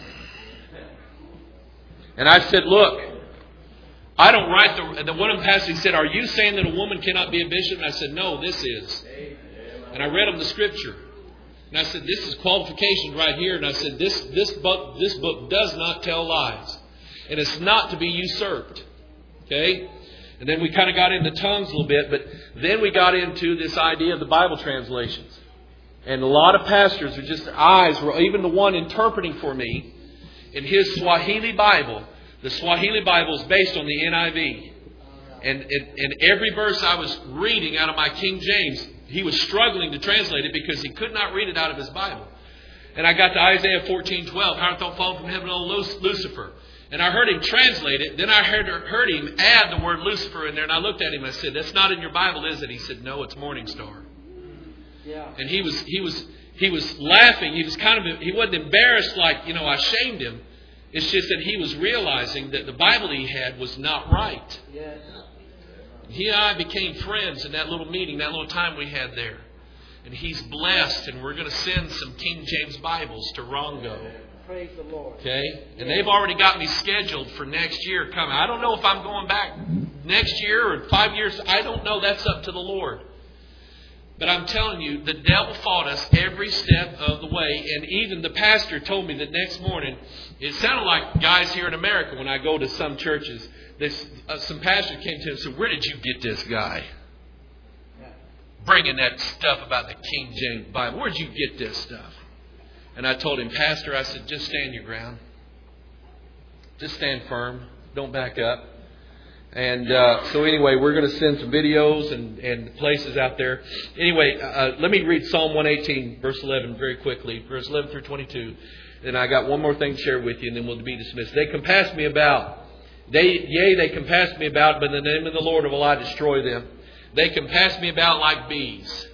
And I said, look, I don't write the... The one of them pastors said, are you saying that a woman cannot be a bishop? And I said, no, this is. And I read them the scripture. And I said, this is qualification right here. And I said, this, this book, this book does not tell lies. And it's not to be usurped. Okay? And then we kind of got into tongues a little bit. But then we got into this idea of the Bible translations. And a lot of pastors are just, their eyes were, even the one interpreting for me, in his Swahili Bible, the Swahili Bible is based on the N I V. And, and, and every verse I was reading out of my King James, he was struggling to translate it because he could not read it out of his Bible. And I got to Isaiah fourteen twelve, how art thou fallen from heaven, O Lucifer. And I heard him translate it. Then I heard, heard him add the word Lucifer in there. And I looked at him and I said, that's not in your Bible, is it? He said, no, it's Morning Star. Yeah. And he was he was he was laughing. He was kind of he wasn't embarrassed like, you know, I shamed him. It's just that he was realizing that the Bible he had was not right. Yes. He and I became friends in that little meeting, that little time we had there. And he's blessed, and we're going to send some King James Bibles to Rongo. Praise the Lord. Okay? And they've already got me scheduled for next year coming. I don't know if I'm going back next year or five years. I don't know. That's up to the Lord. But I'm telling you, the devil fought us every step of the way. And even the pastor told me the next morning, it sounded like guys here in America when I go to some churches, this, uh, some pastor came to him and said, where did you get this guy? Bringing that stuff about the King James Bible. Where did you get this stuff? And I told him, Pastor, I said, just stand your ground. Just stand firm. Don't back up. And uh, so anyway, we're going to send some videos and, and places out there. Anyway, uh, let me read Psalm one eighteen, verse eleven, very quickly. Verse eleven through twenty-two. And I got one more thing to share with you, and then we'll be dismissed. They compass me about. They, yea, they compass me about, but in the name of the Lord will I destroy them. They compass me about like bees.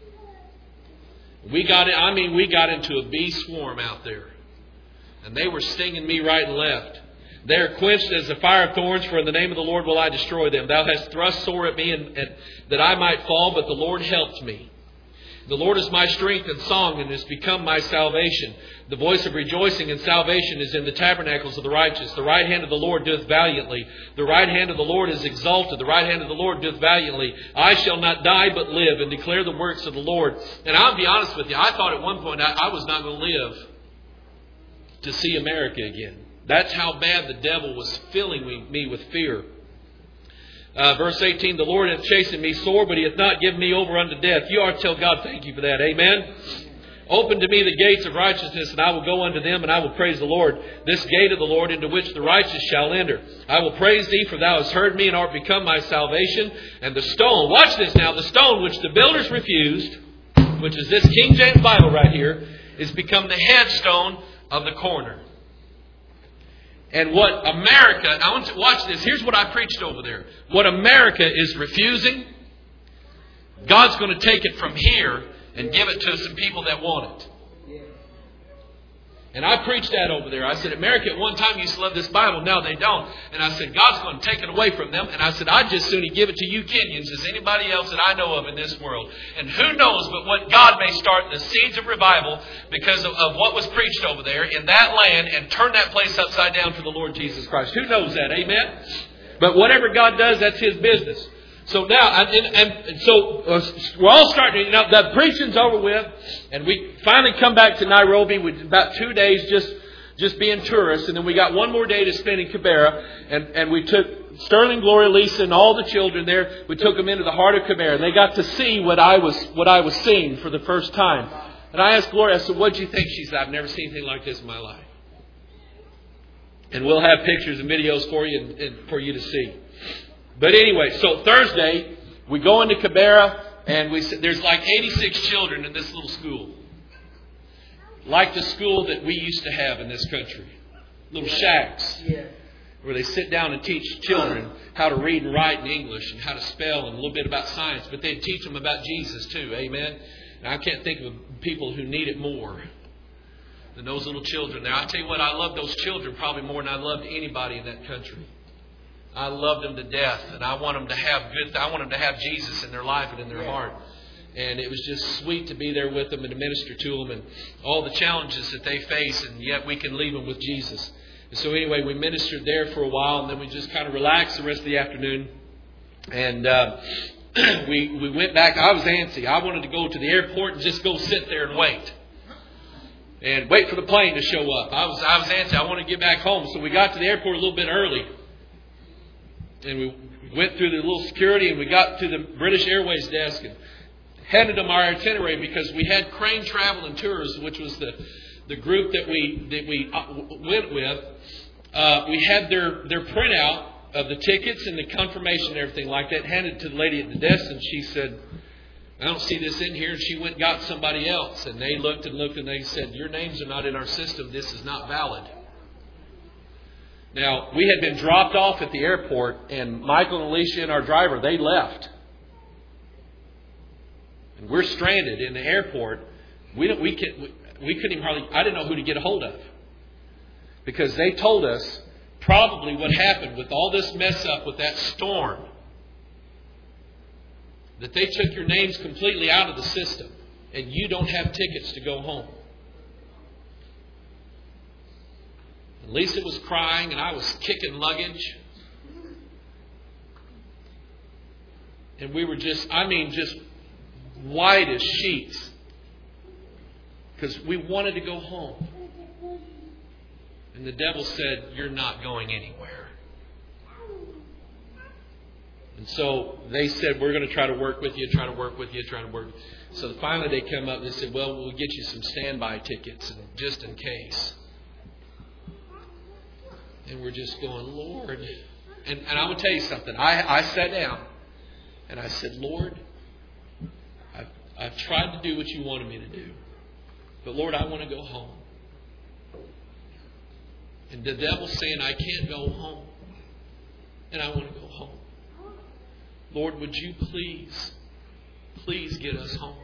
We got, I mean, we got into a bee swarm out there. And they were stinging me right and left. They are quenched as the fire of thorns, for in the name of the Lord will I destroy them. Thou hast thrust sore at me, and, and that I might fall, but the Lord helped me. The Lord is my strength and song, and has become my salvation. The voice of rejoicing and salvation is in the tabernacles of the righteous. The right hand of the Lord doeth valiantly. The right hand of the Lord is exalted. The right hand of the Lord doeth valiantly. I shall not die but live, and declare the works of the Lord. And I'll be honest with you, I thought at one point I, I was not going to live to see America again. That's how bad the devil was filling me, me with fear. Uh, verse eighteen, the Lord hath chastened me sore, but he hath not given me over unto death. You ought to tell God thank you for that. Amen. Open to me the gates of righteousness, and I will go unto them, and I will praise the Lord. This gate of the Lord into which the righteous shall enter. I will praise thee, for thou hast heard me, and art become my salvation. And the stone, watch this now, the stone which the builders refused, which is this King James Bible right here, is become the headstone of the corner. And what America, I want you to watch this. Here's what I preached over there. What America is refusing, God's going to take it from here and give it to some people that want it. And I preached that over there. I said, America at one time used to love this Bible. Now they don't. And I said, God's going to take it away from them. And I said, I'd just sooner give it to you Kenyans as anybody else that I know of in this world. And who knows but what God may start the seeds of revival because of, of what was preached over there in that land and turn that place upside down for the Lord Jesus Christ. Who knows that? Amen? But whatever God does, that's His business. So now, and, and, and so uh, we're all starting, you know, the preaching's over with, and we finally come back to Nairobi with about two days just, just being tourists, and then we got one more day to spend in Kibera, and, and we took Sterling, Gloria, Lisa, and all the children there, we took them into the heart of Kibera, and they got to see what I was, what I was seeing for the first time. And I asked Gloria, I said, what'd you think? She said, I've never seen anything like this in my life. And we'll have pictures and videos for you and, and for you to see. But anyway, so Thursday, we go into Kibera, and we there's like eighty-six children in this little school. Like the school that we used to have in this country. Little shacks. Yeah. Where they sit down and teach children how to read and write in English and how to spell and a little bit about science. But they teach them about Jesus too. Amen? And I can't think of people who need it more than those little children there. I tell you what, I love those children probably more than I loved anybody in that country. I love them to death, and I want them to have good. I want them to have Jesus in their life and in their heart. And it was just sweet to be there with them and to minister to them and all the challenges that they face, and yet we can leave them with Jesus. And so anyway, we ministered there for a while, and then we just kind of relaxed the rest of the afternoon. And uh, we we went back. I was antsy. I wanted to go to the airport and just go sit there and wait. And wait for the plane to show up. I was I was antsy. I wanted to get back home. So we got to the airport a little bit early. And we went through the little security, and we got to the British Airways desk and handed them our itinerary, because we had Crane Travel and Tours, which was the, the group that we that we went with. Uh, we had their, their printout of the tickets and the confirmation and everything like that, handed to the lady at the desk, and she said, I don't see this in here. And she went and got somebody else. And they looked and looked, and they said, your names are not in our system. This is not valid. Now, we had been dropped off at the airport, and Michael and Alicia and our driver, they left. And we're stranded in the airport. We don't, we can, we couldn't even hardly, I didn't know who to get a hold of. Because they told us probably what happened with all this mess up with that storm. That they took your names completely out of the system, and you don't have tickets to go home. And Lisa was crying, and I was kicking luggage. And we were just, I mean, just white as sheets. Because we wanted to go home. And the devil said, you're not going anywhere. And so they said, we're going to try to work with you, try to work with you, try to work. So finally they come up and they said, well, we'll get you some standby tickets, and just in case. And we're just going, Lord. And, and I'm going to tell you something. I, I sat down and I said, Lord, I've, I've tried to do what you wanted me to do. But Lord, I want to go home. And the devil's saying, I can't go home. And I want to go home. Lord, would you please, please get us home?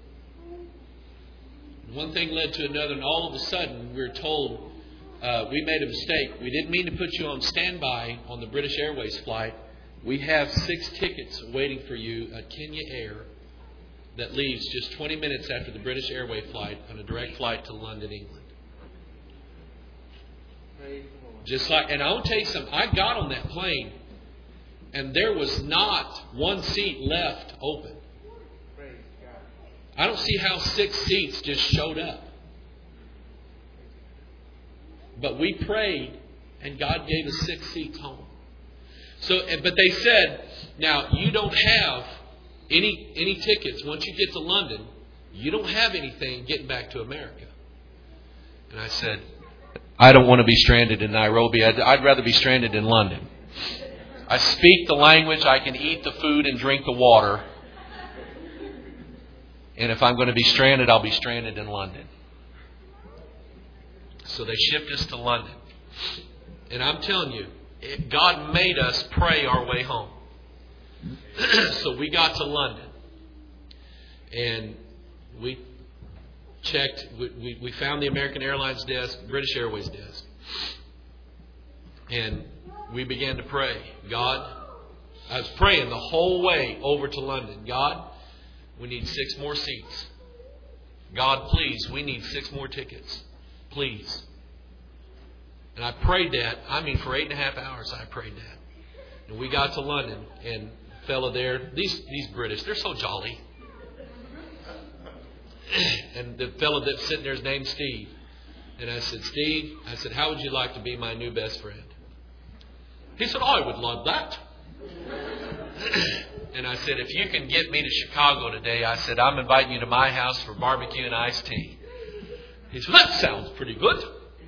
And one thing led to another, and all of a sudden we were told, Uh, we made a mistake. We didn't mean to put you on standby on the British Airways flight. We have six tickets waiting for you at Kenya Air that leaves just twenty minutes after the British Airways flight on a direct flight to London, England. Just like, and I'll tell you something. I got on that plane, and there was not one seat left open. I don't see how six seats just showed up. But we prayed, and God gave us six seats home. So, but they said, now you don't have any any tickets once you get to London. You don't have anything getting back to America. And I said, I don't want to be stranded in Nairobi. I'd, I'd rather be stranded in London. I speak the language. I can eat the food and drink the water. And if I'm going to be stranded, I'll be stranded in London. So they shipped us to London. And I'm telling you, it, God made us pray our way home. So we got to London. And we checked, we, we, we found the American Airlines desk, British Airways desk. And we began to pray. God, I was praying the whole way over to London. God, we need six more seats. God, please, we need six more tickets. Please. And I prayed that. I mean, for eight and a half hours I prayed that. And we got to London. And fella there. These these British, they're so jolly. And the fellow that's sitting there is named Steve. And I said, Steve, I said, how would you like to be my new best friend? He said, I would love that. And I said, if you can get me to Chicago today, I said, I'm inviting you to my house for barbecue and iced tea. He said, that sounds pretty good.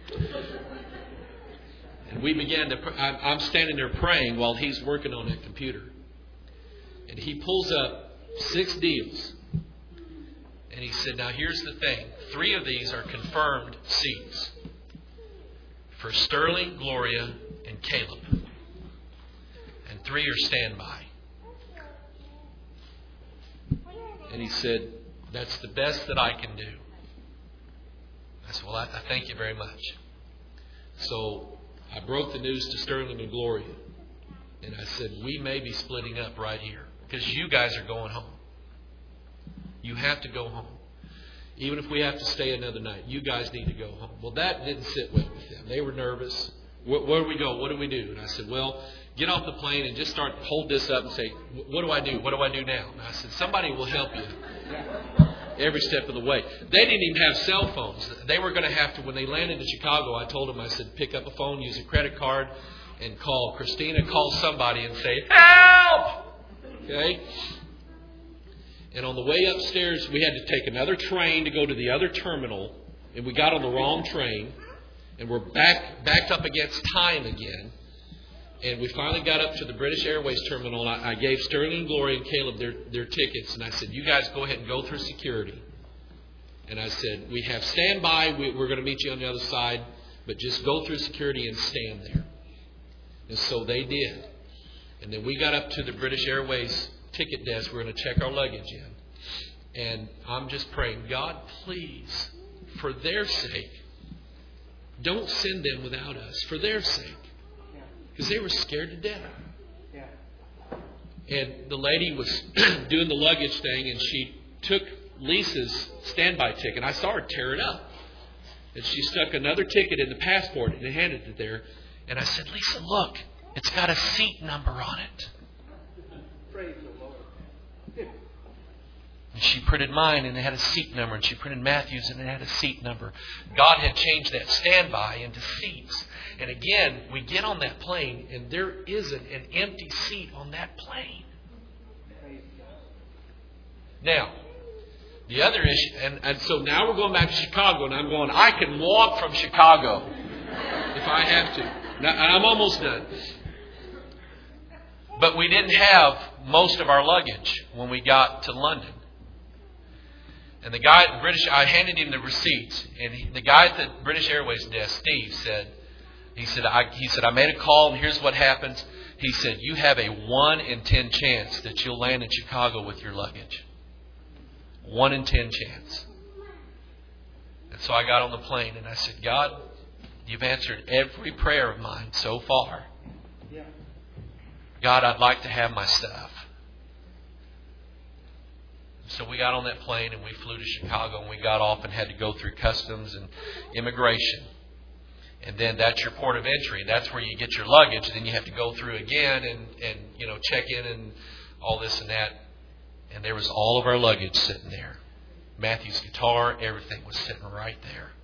And we began to, I'm standing there praying while he's working on that computer. And he pulls up six deals. And he said, now here's the thing. Three of these are confirmed seats for Sterling, Gloria, and Caleb. And three are standby. And he said, that's the best that I can do. I said, well, I, I thank you very much. So I broke the news to Sterling and Gloria. And I said, we may be splitting up right here because you guys are going home. You have to go home. Even if we have to stay another night, you guys need to go home. Well, that didn't sit well with them. They were nervous. Where, where do we go? What do we do? And I said, well, get off the plane and just start, hold this up and say, what do I do? What do I do now? And I said, somebody will help you every step of the way. They didn't even have cell phones. They were going to have to, when they landed in Chicago, I told them, I said, pick up a phone, use a credit card, and call Christina, call somebody and say, help! Okay? And on the way upstairs, we had to take another train to go to the other terminal. And we got on the wrong train. And we're back backed up against time again. And we finally got up to the British Airways terminal. And I, I gave Sterling, Gloria, and Caleb their, their tickets. And I said, you guys go ahead and go through security. And I said, we have standby. We, we're going to meet you on the other side. But just go through security and stand there. And so they did. And then we got up to the British Airways ticket desk. We're going to check our luggage in. And I'm just praying, God, please, for their sake, don't send them without us. For their sake. Because they were scared to death. And the lady was doing the luggage thing, and she took Lisa's standby ticket. I saw her tear it up. And she stuck another ticket in the passport and handed it there. And I said, Lisa, look, it's got a seat number on it. Praise the Lord. And she printed mine and it had a seat number. And she printed Matthew's and it had a seat number. God had changed that standby into seats. And again, we get on that plane and there isn't an empty seat on that plane. Now, the other issue, and, and so now we're going back to Chicago, and I'm going, I can walk from Chicago if I have to. Now, I'm almost done. But we didn't have most of our luggage when we got to London. And the guy at the British, I handed him the receipts, and he, the guy at the British Airways desk, Steve, said, he said, I, he said, I made a call, and here's what happens. He said, you have a one in ten chance that you'll land in Chicago with your luggage. One in ten chance. And so I got on the plane, and I said, God, you've answered every prayer of mine so far. God, I'd like to have my stuff. So we got on that plane and we flew to Chicago and we got off and had to go through customs and immigration. And then that's your port of entry. That's where you get your luggage. Then you have to go through again and, and you know, check in and all this and that. And there was all of our luggage sitting there. Matthew's guitar, everything was sitting right there.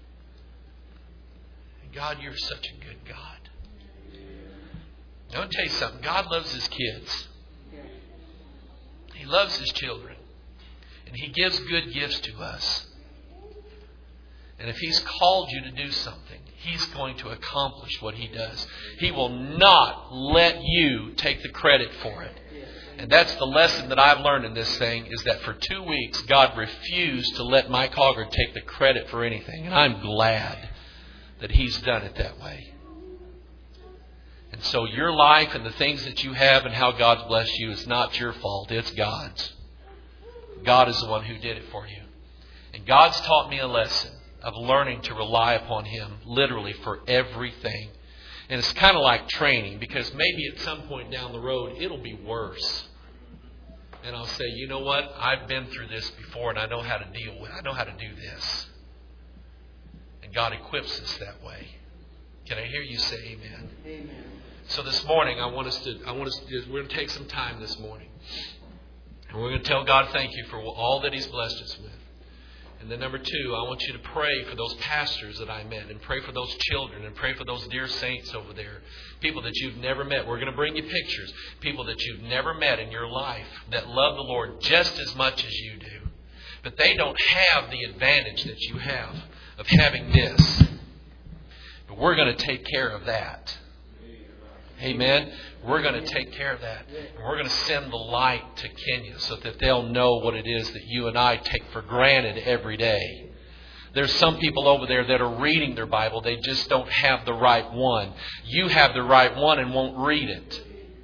And God, you're such a good God. I want to tell you something. God loves His kids. He loves His children. And He gives good gifts to us. And if He's called you to do something, He's going to accomplish what He does. He will not let you take the credit for it. And that's the lesson that I've learned in this thing, is that for two weeks, God refused to let Mike Hoggard take the credit for anything. And I'm glad that He's done it that way. And so your life and the things that you have and how God's blessed you is not your fault. It's God's. God is the one who did it for you. And God's taught me a lesson of learning to rely upon Him literally for everything. And it's kind of like training, because maybe at some point down the road it'll be worse. And I'll say, you know what? I've been through this before and I know how to deal with it. I know how to do this. And God equips us that way. Can I hear you say amen? Amen. So this morning, I want us to, I want us to, we're going to take some time this morning. And we're going to tell God thank you for all that He's blessed us with. And then number two, I want you to pray for those pastors that I met, and pray for those children, and pray for those dear saints over there. People that you've never met. We're going to bring you pictures. People that you've never met in your life that love the Lord just as much as you do. But they don't have the advantage that you have of having this. But we're going to take care of that. Amen. We're going to take care of that. And we're going to send the light to Kenya so that they'll know what it is that you and I take for granted every day. There's some people over there that are reading their Bible. They just don't have the right one. You have the right one and won't read it.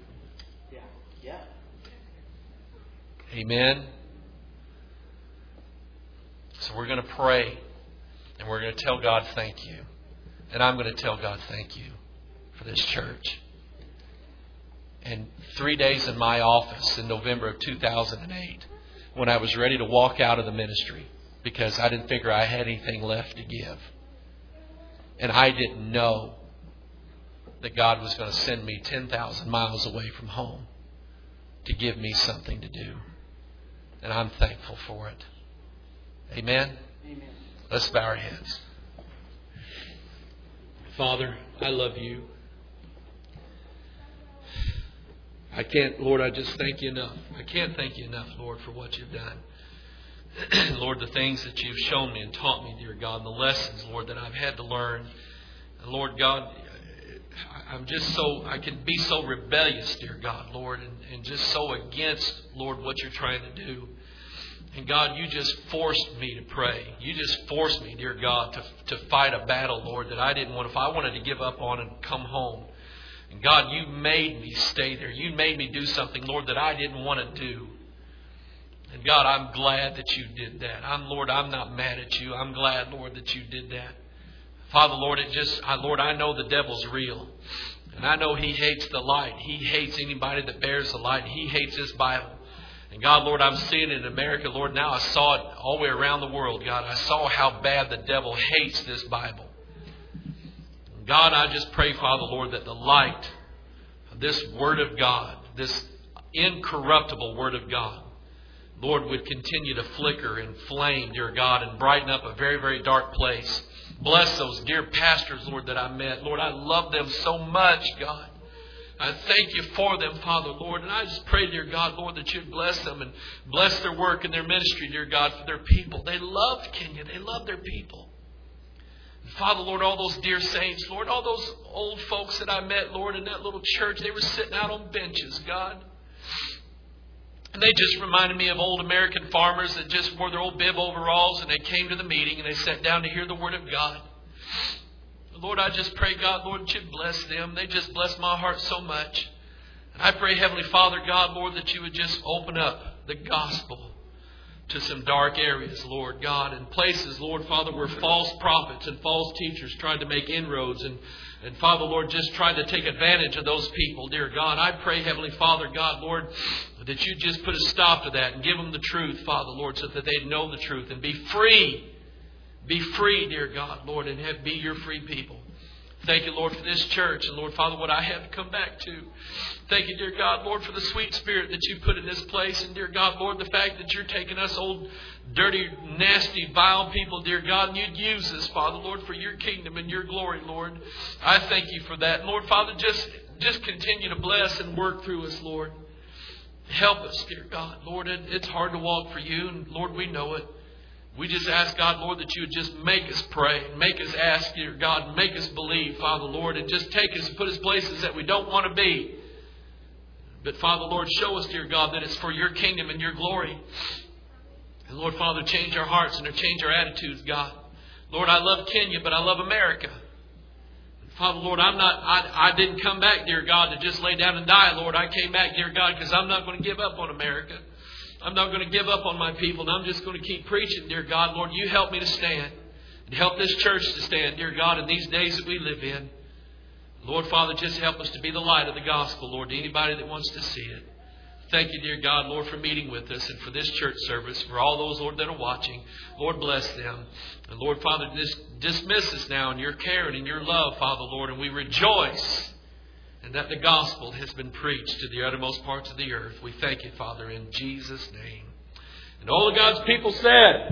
Amen. So we're going to pray. And we're going to tell God thank you. And I'm going to tell God thank you for this church. And three days in my office in November of two thousand eight, when I was ready to walk out of the ministry because I didn't figure I had anything left to give. And I didn't know that God was going to send me ten thousand miles away from home to give me something to do. And I'm thankful for it. Amen? Amen. Let's bow our heads. Father, I love you. I can't, Lord, I just thank you enough. I can't thank you enough, Lord, for what you've done. Lord, the things that you've shown me and taught me, dear God, and the lessons, Lord, that I've had to learn. And Lord God, I'm just so, I can be so rebellious, dear God, Lord, and, and just so against, Lord, what you're trying to do. And God, you just forced me to pray. You just forced me, dear God, to, to fight a battle, Lord, that I didn't want. If I wanted to give up on and come home. And God, you made me stay there. You made me do something, Lord, that I didn't want to do. And God, I'm glad that you did that. I'm, Lord, I'm not mad at you. I'm glad, Lord, that you did that. Father, Lord, it just, I, Lord, I know the devil's real. And I know he hates the light. He hates anybody that bears the light. He hates this Bible. And God, Lord, I'm seeing it in America. Lord, now I saw it all the way around the world, God. I saw how bad the devil hates this Bible. God, I just pray, Father, Lord, that the light of this Word of God, this incorruptible Word of God, Lord, would continue to flicker and flame, dear God, and brighten up a very, very dark place. Bless those dear pastors, Lord, that I met. Lord, I love them so much, God. I thank you for them, Father, Lord. And I just pray, dear God, Lord, that you'd bless them and bless their work and their ministry, dear God, for their people. They love Kenya. They love their people. Father, Lord, all those dear saints, Lord, all those old folks that I met, Lord, in that little church, they were sitting out on benches, God. And they just reminded me of old American farmers that just wore their old bib overalls and they came to the meeting and they sat down to hear the Word of God. Lord, I just pray, God, Lord, that you'd bless them. They just bless my heart so much. And I pray, Heavenly Father, God, Lord, that you would just open up the gospel to some dark areas, Lord God, and places, Lord Father, where false prophets and false teachers tried to make inroads and, and Father, Lord, just tried to take advantage of those people, dear God. I pray, Heavenly Father, God, Lord, that you just put a stop to that and give them the truth, Father, Lord, so that they'd know the truth and be free. Be free, dear God, Lord, and have, be your free people. Thank you, Lord, for this church. And, Lord, Father, what I have to come back to. Thank you, dear God, Lord, for the sweet spirit that you put in this place. And, dear God, Lord, the fact that you're taking us old, dirty, nasty, vile people, dear God, and you'd use us, Father, Lord, for your kingdom and your glory, Lord. I thank you for that. And, Lord, Father, just, just continue to bless and work through us, Lord. Help us, dear God. Lord, it, it's hard to walk for you. And, Lord, we know it. We just ask, God, Lord, that you would just make us pray, make us ask, dear God, make us believe, Father, Lord, and just take us and put us places that we don't want to be. But, Father, Lord, show us, dear God, that it's for your kingdom and your glory. And, Lord, Father, change our hearts and change our attitudes, God. Lord, I love Kenya, but I love America. Father, Lord, I'm not, I, I didn't come back, dear God, to just lay down and die, Lord. I came back, dear God, because I'm not going to give up on America. I'm not going to give up on my people, and I'm just going to keep preaching, dear God. Lord, you help me to stand and help this church to stand, dear God, in these days that we live in. Lord, Father, just help us to be the light of the gospel, Lord, to anybody that wants to see it. Thank you, dear God, Lord, for meeting with us and for this church service, for all those, Lord, that are watching. Lord, bless them. And, Lord, Father, dis- dismiss us now in your care and in your love, Father, Lord, and we rejoice and that the gospel has been preached to the uttermost parts of the earth. We thank you, Father, in Jesus' name. And all of God's people said,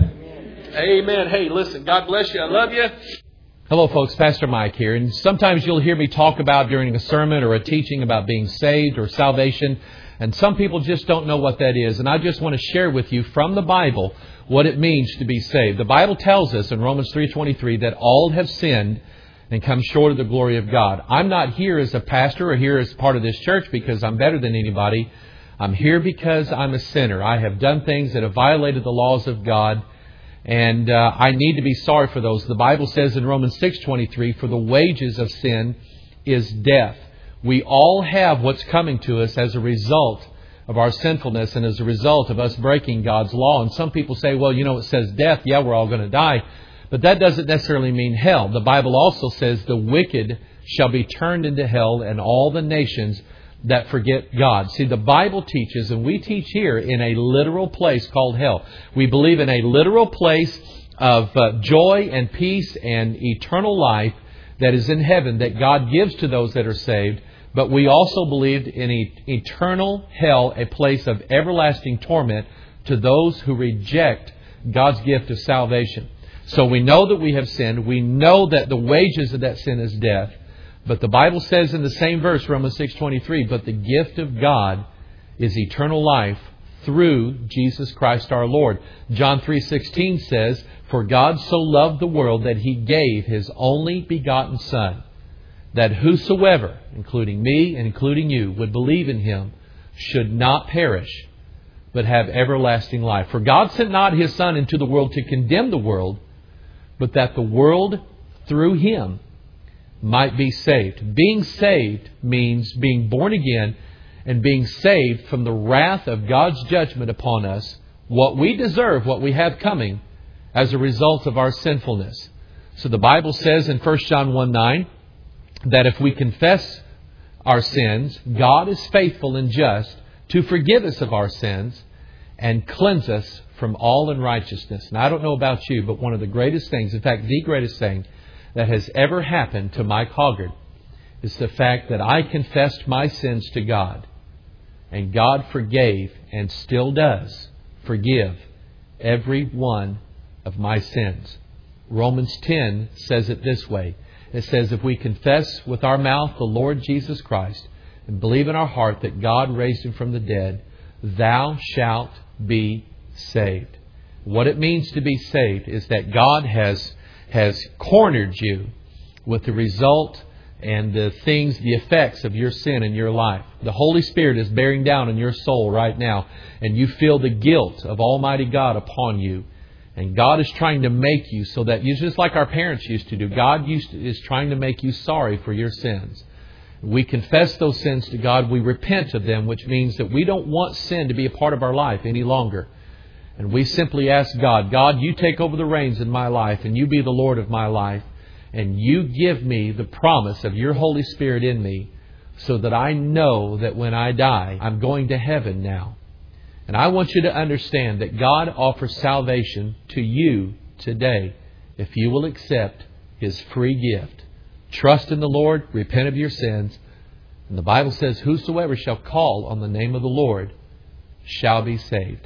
Amen. Amen. Hey, listen, God bless you. I love you. Hello, folks. Pastor Mike here. And sometimes you'll hear me talk about during a sermon or a teaching about being saved or salvation. And some people just don't know what that is. And I just want to share with you from the Bible what it means to be saved. The Bible tells us in Romans three twenty-three that all have sinned and come short of the glory of God. I'm not here as a pastor or here as part of this church because I'm better than anybody. I'm here because I'm a sinner. I have done things that have violated the laws of God. And uh, I need to be sorry for those. The Bible says in Romans six twenty-three, for the wages of sin is death. We all have what's coming to us as a result of our sinfulness and as a result of us breaking God's law. And some people say, well, you know, it says death. Yeah, we're all going to die. But that doesn't necessarily mean hell. The Bible also says the wicked shall be turned into hell and all the nations that forget God. See, the Bible teaches, and we teach here, in a literal place called hell. We believe in a literal place of uh, joy and peace and eternal life that is in heaven that God gives to those that are saved. But we also believed in e- eternal hell, a place of everlasting torment to those who reject God's gift of salvation. So we know that we have sinned. We know that the wages of that sin is death. But the Bible says in the same verse, Romans six twenty-three, but the gift of God is eternal life through Jesus Christ our Lord. John three sixteen says, for God so loved the world that He gave His only begotten Son, that whosoever, including me and including you, would believe in Him should not perish, but have everlasting life. For God sent not His Son into the world to condemn the world, but that the world through Him might be saved. Being saved means being born again and being saved from the wrath of God's judgment upon us, what we deserve, what we have coming, as a result of our sinfulness. So the Bible says in First John one nine that if we confess our sins, God is faithful and just to forgive us of our sins and cleanse us from all unrighteousness. And I don't know about you, but one of the greatest things, in fact, the greatest thing that has ever happened to Mike Hoggard is the fact that I confessed my sins to God. And God forgave and still does forgive every one of my sins. Romans ten says it this way. It says, if we confess with our mouth the Lord Jesus Christ and believe in our heart that God raised Him from the dead, thou shalt be saved. What it means to be saved is that God has has cornered you with the result and the things, the effects of your sin in your life. The Holy Spirit is bearing down in your soul right now, and you feel the guilt of Almighty God upon you. And God is trying to make you so that you, just like our parents used to do, God used to, is trying to make you sorry for your sins. We confess those sins to God. We repent of them, which means that we don't want sin to be a part of our life any longer. And we simply ask God, God, you take over the reins in my life and you be the Lord of my life. And you give me the promise of your Holy Spirit in me so that I know that when I die, I'm going to heaven now. And I want you to understand that God offers salvation to you today if you will accept His free gift. Trust in the Lord, repent of your sins. And the Bible says, whosoever shall call on the name of the Lord shall be saved.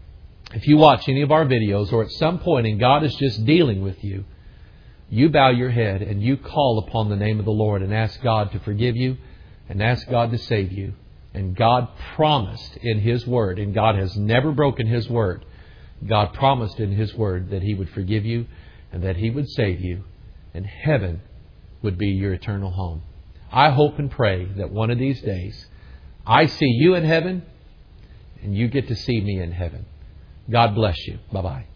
If you watch any of our videos or at some point and God is just dealing with you, you bow your head and you call upon the name of the Lord and ask God to forgive you and ask God to save you. And God promised in His Word, and God has never broken His Word, God promised in His Word that He would forgive you and that He would save you, and heaven would be your eternal home. I hope and pray that one of these days I see you in heaven and you get to see me in heaven. God bless you. Bye-bye.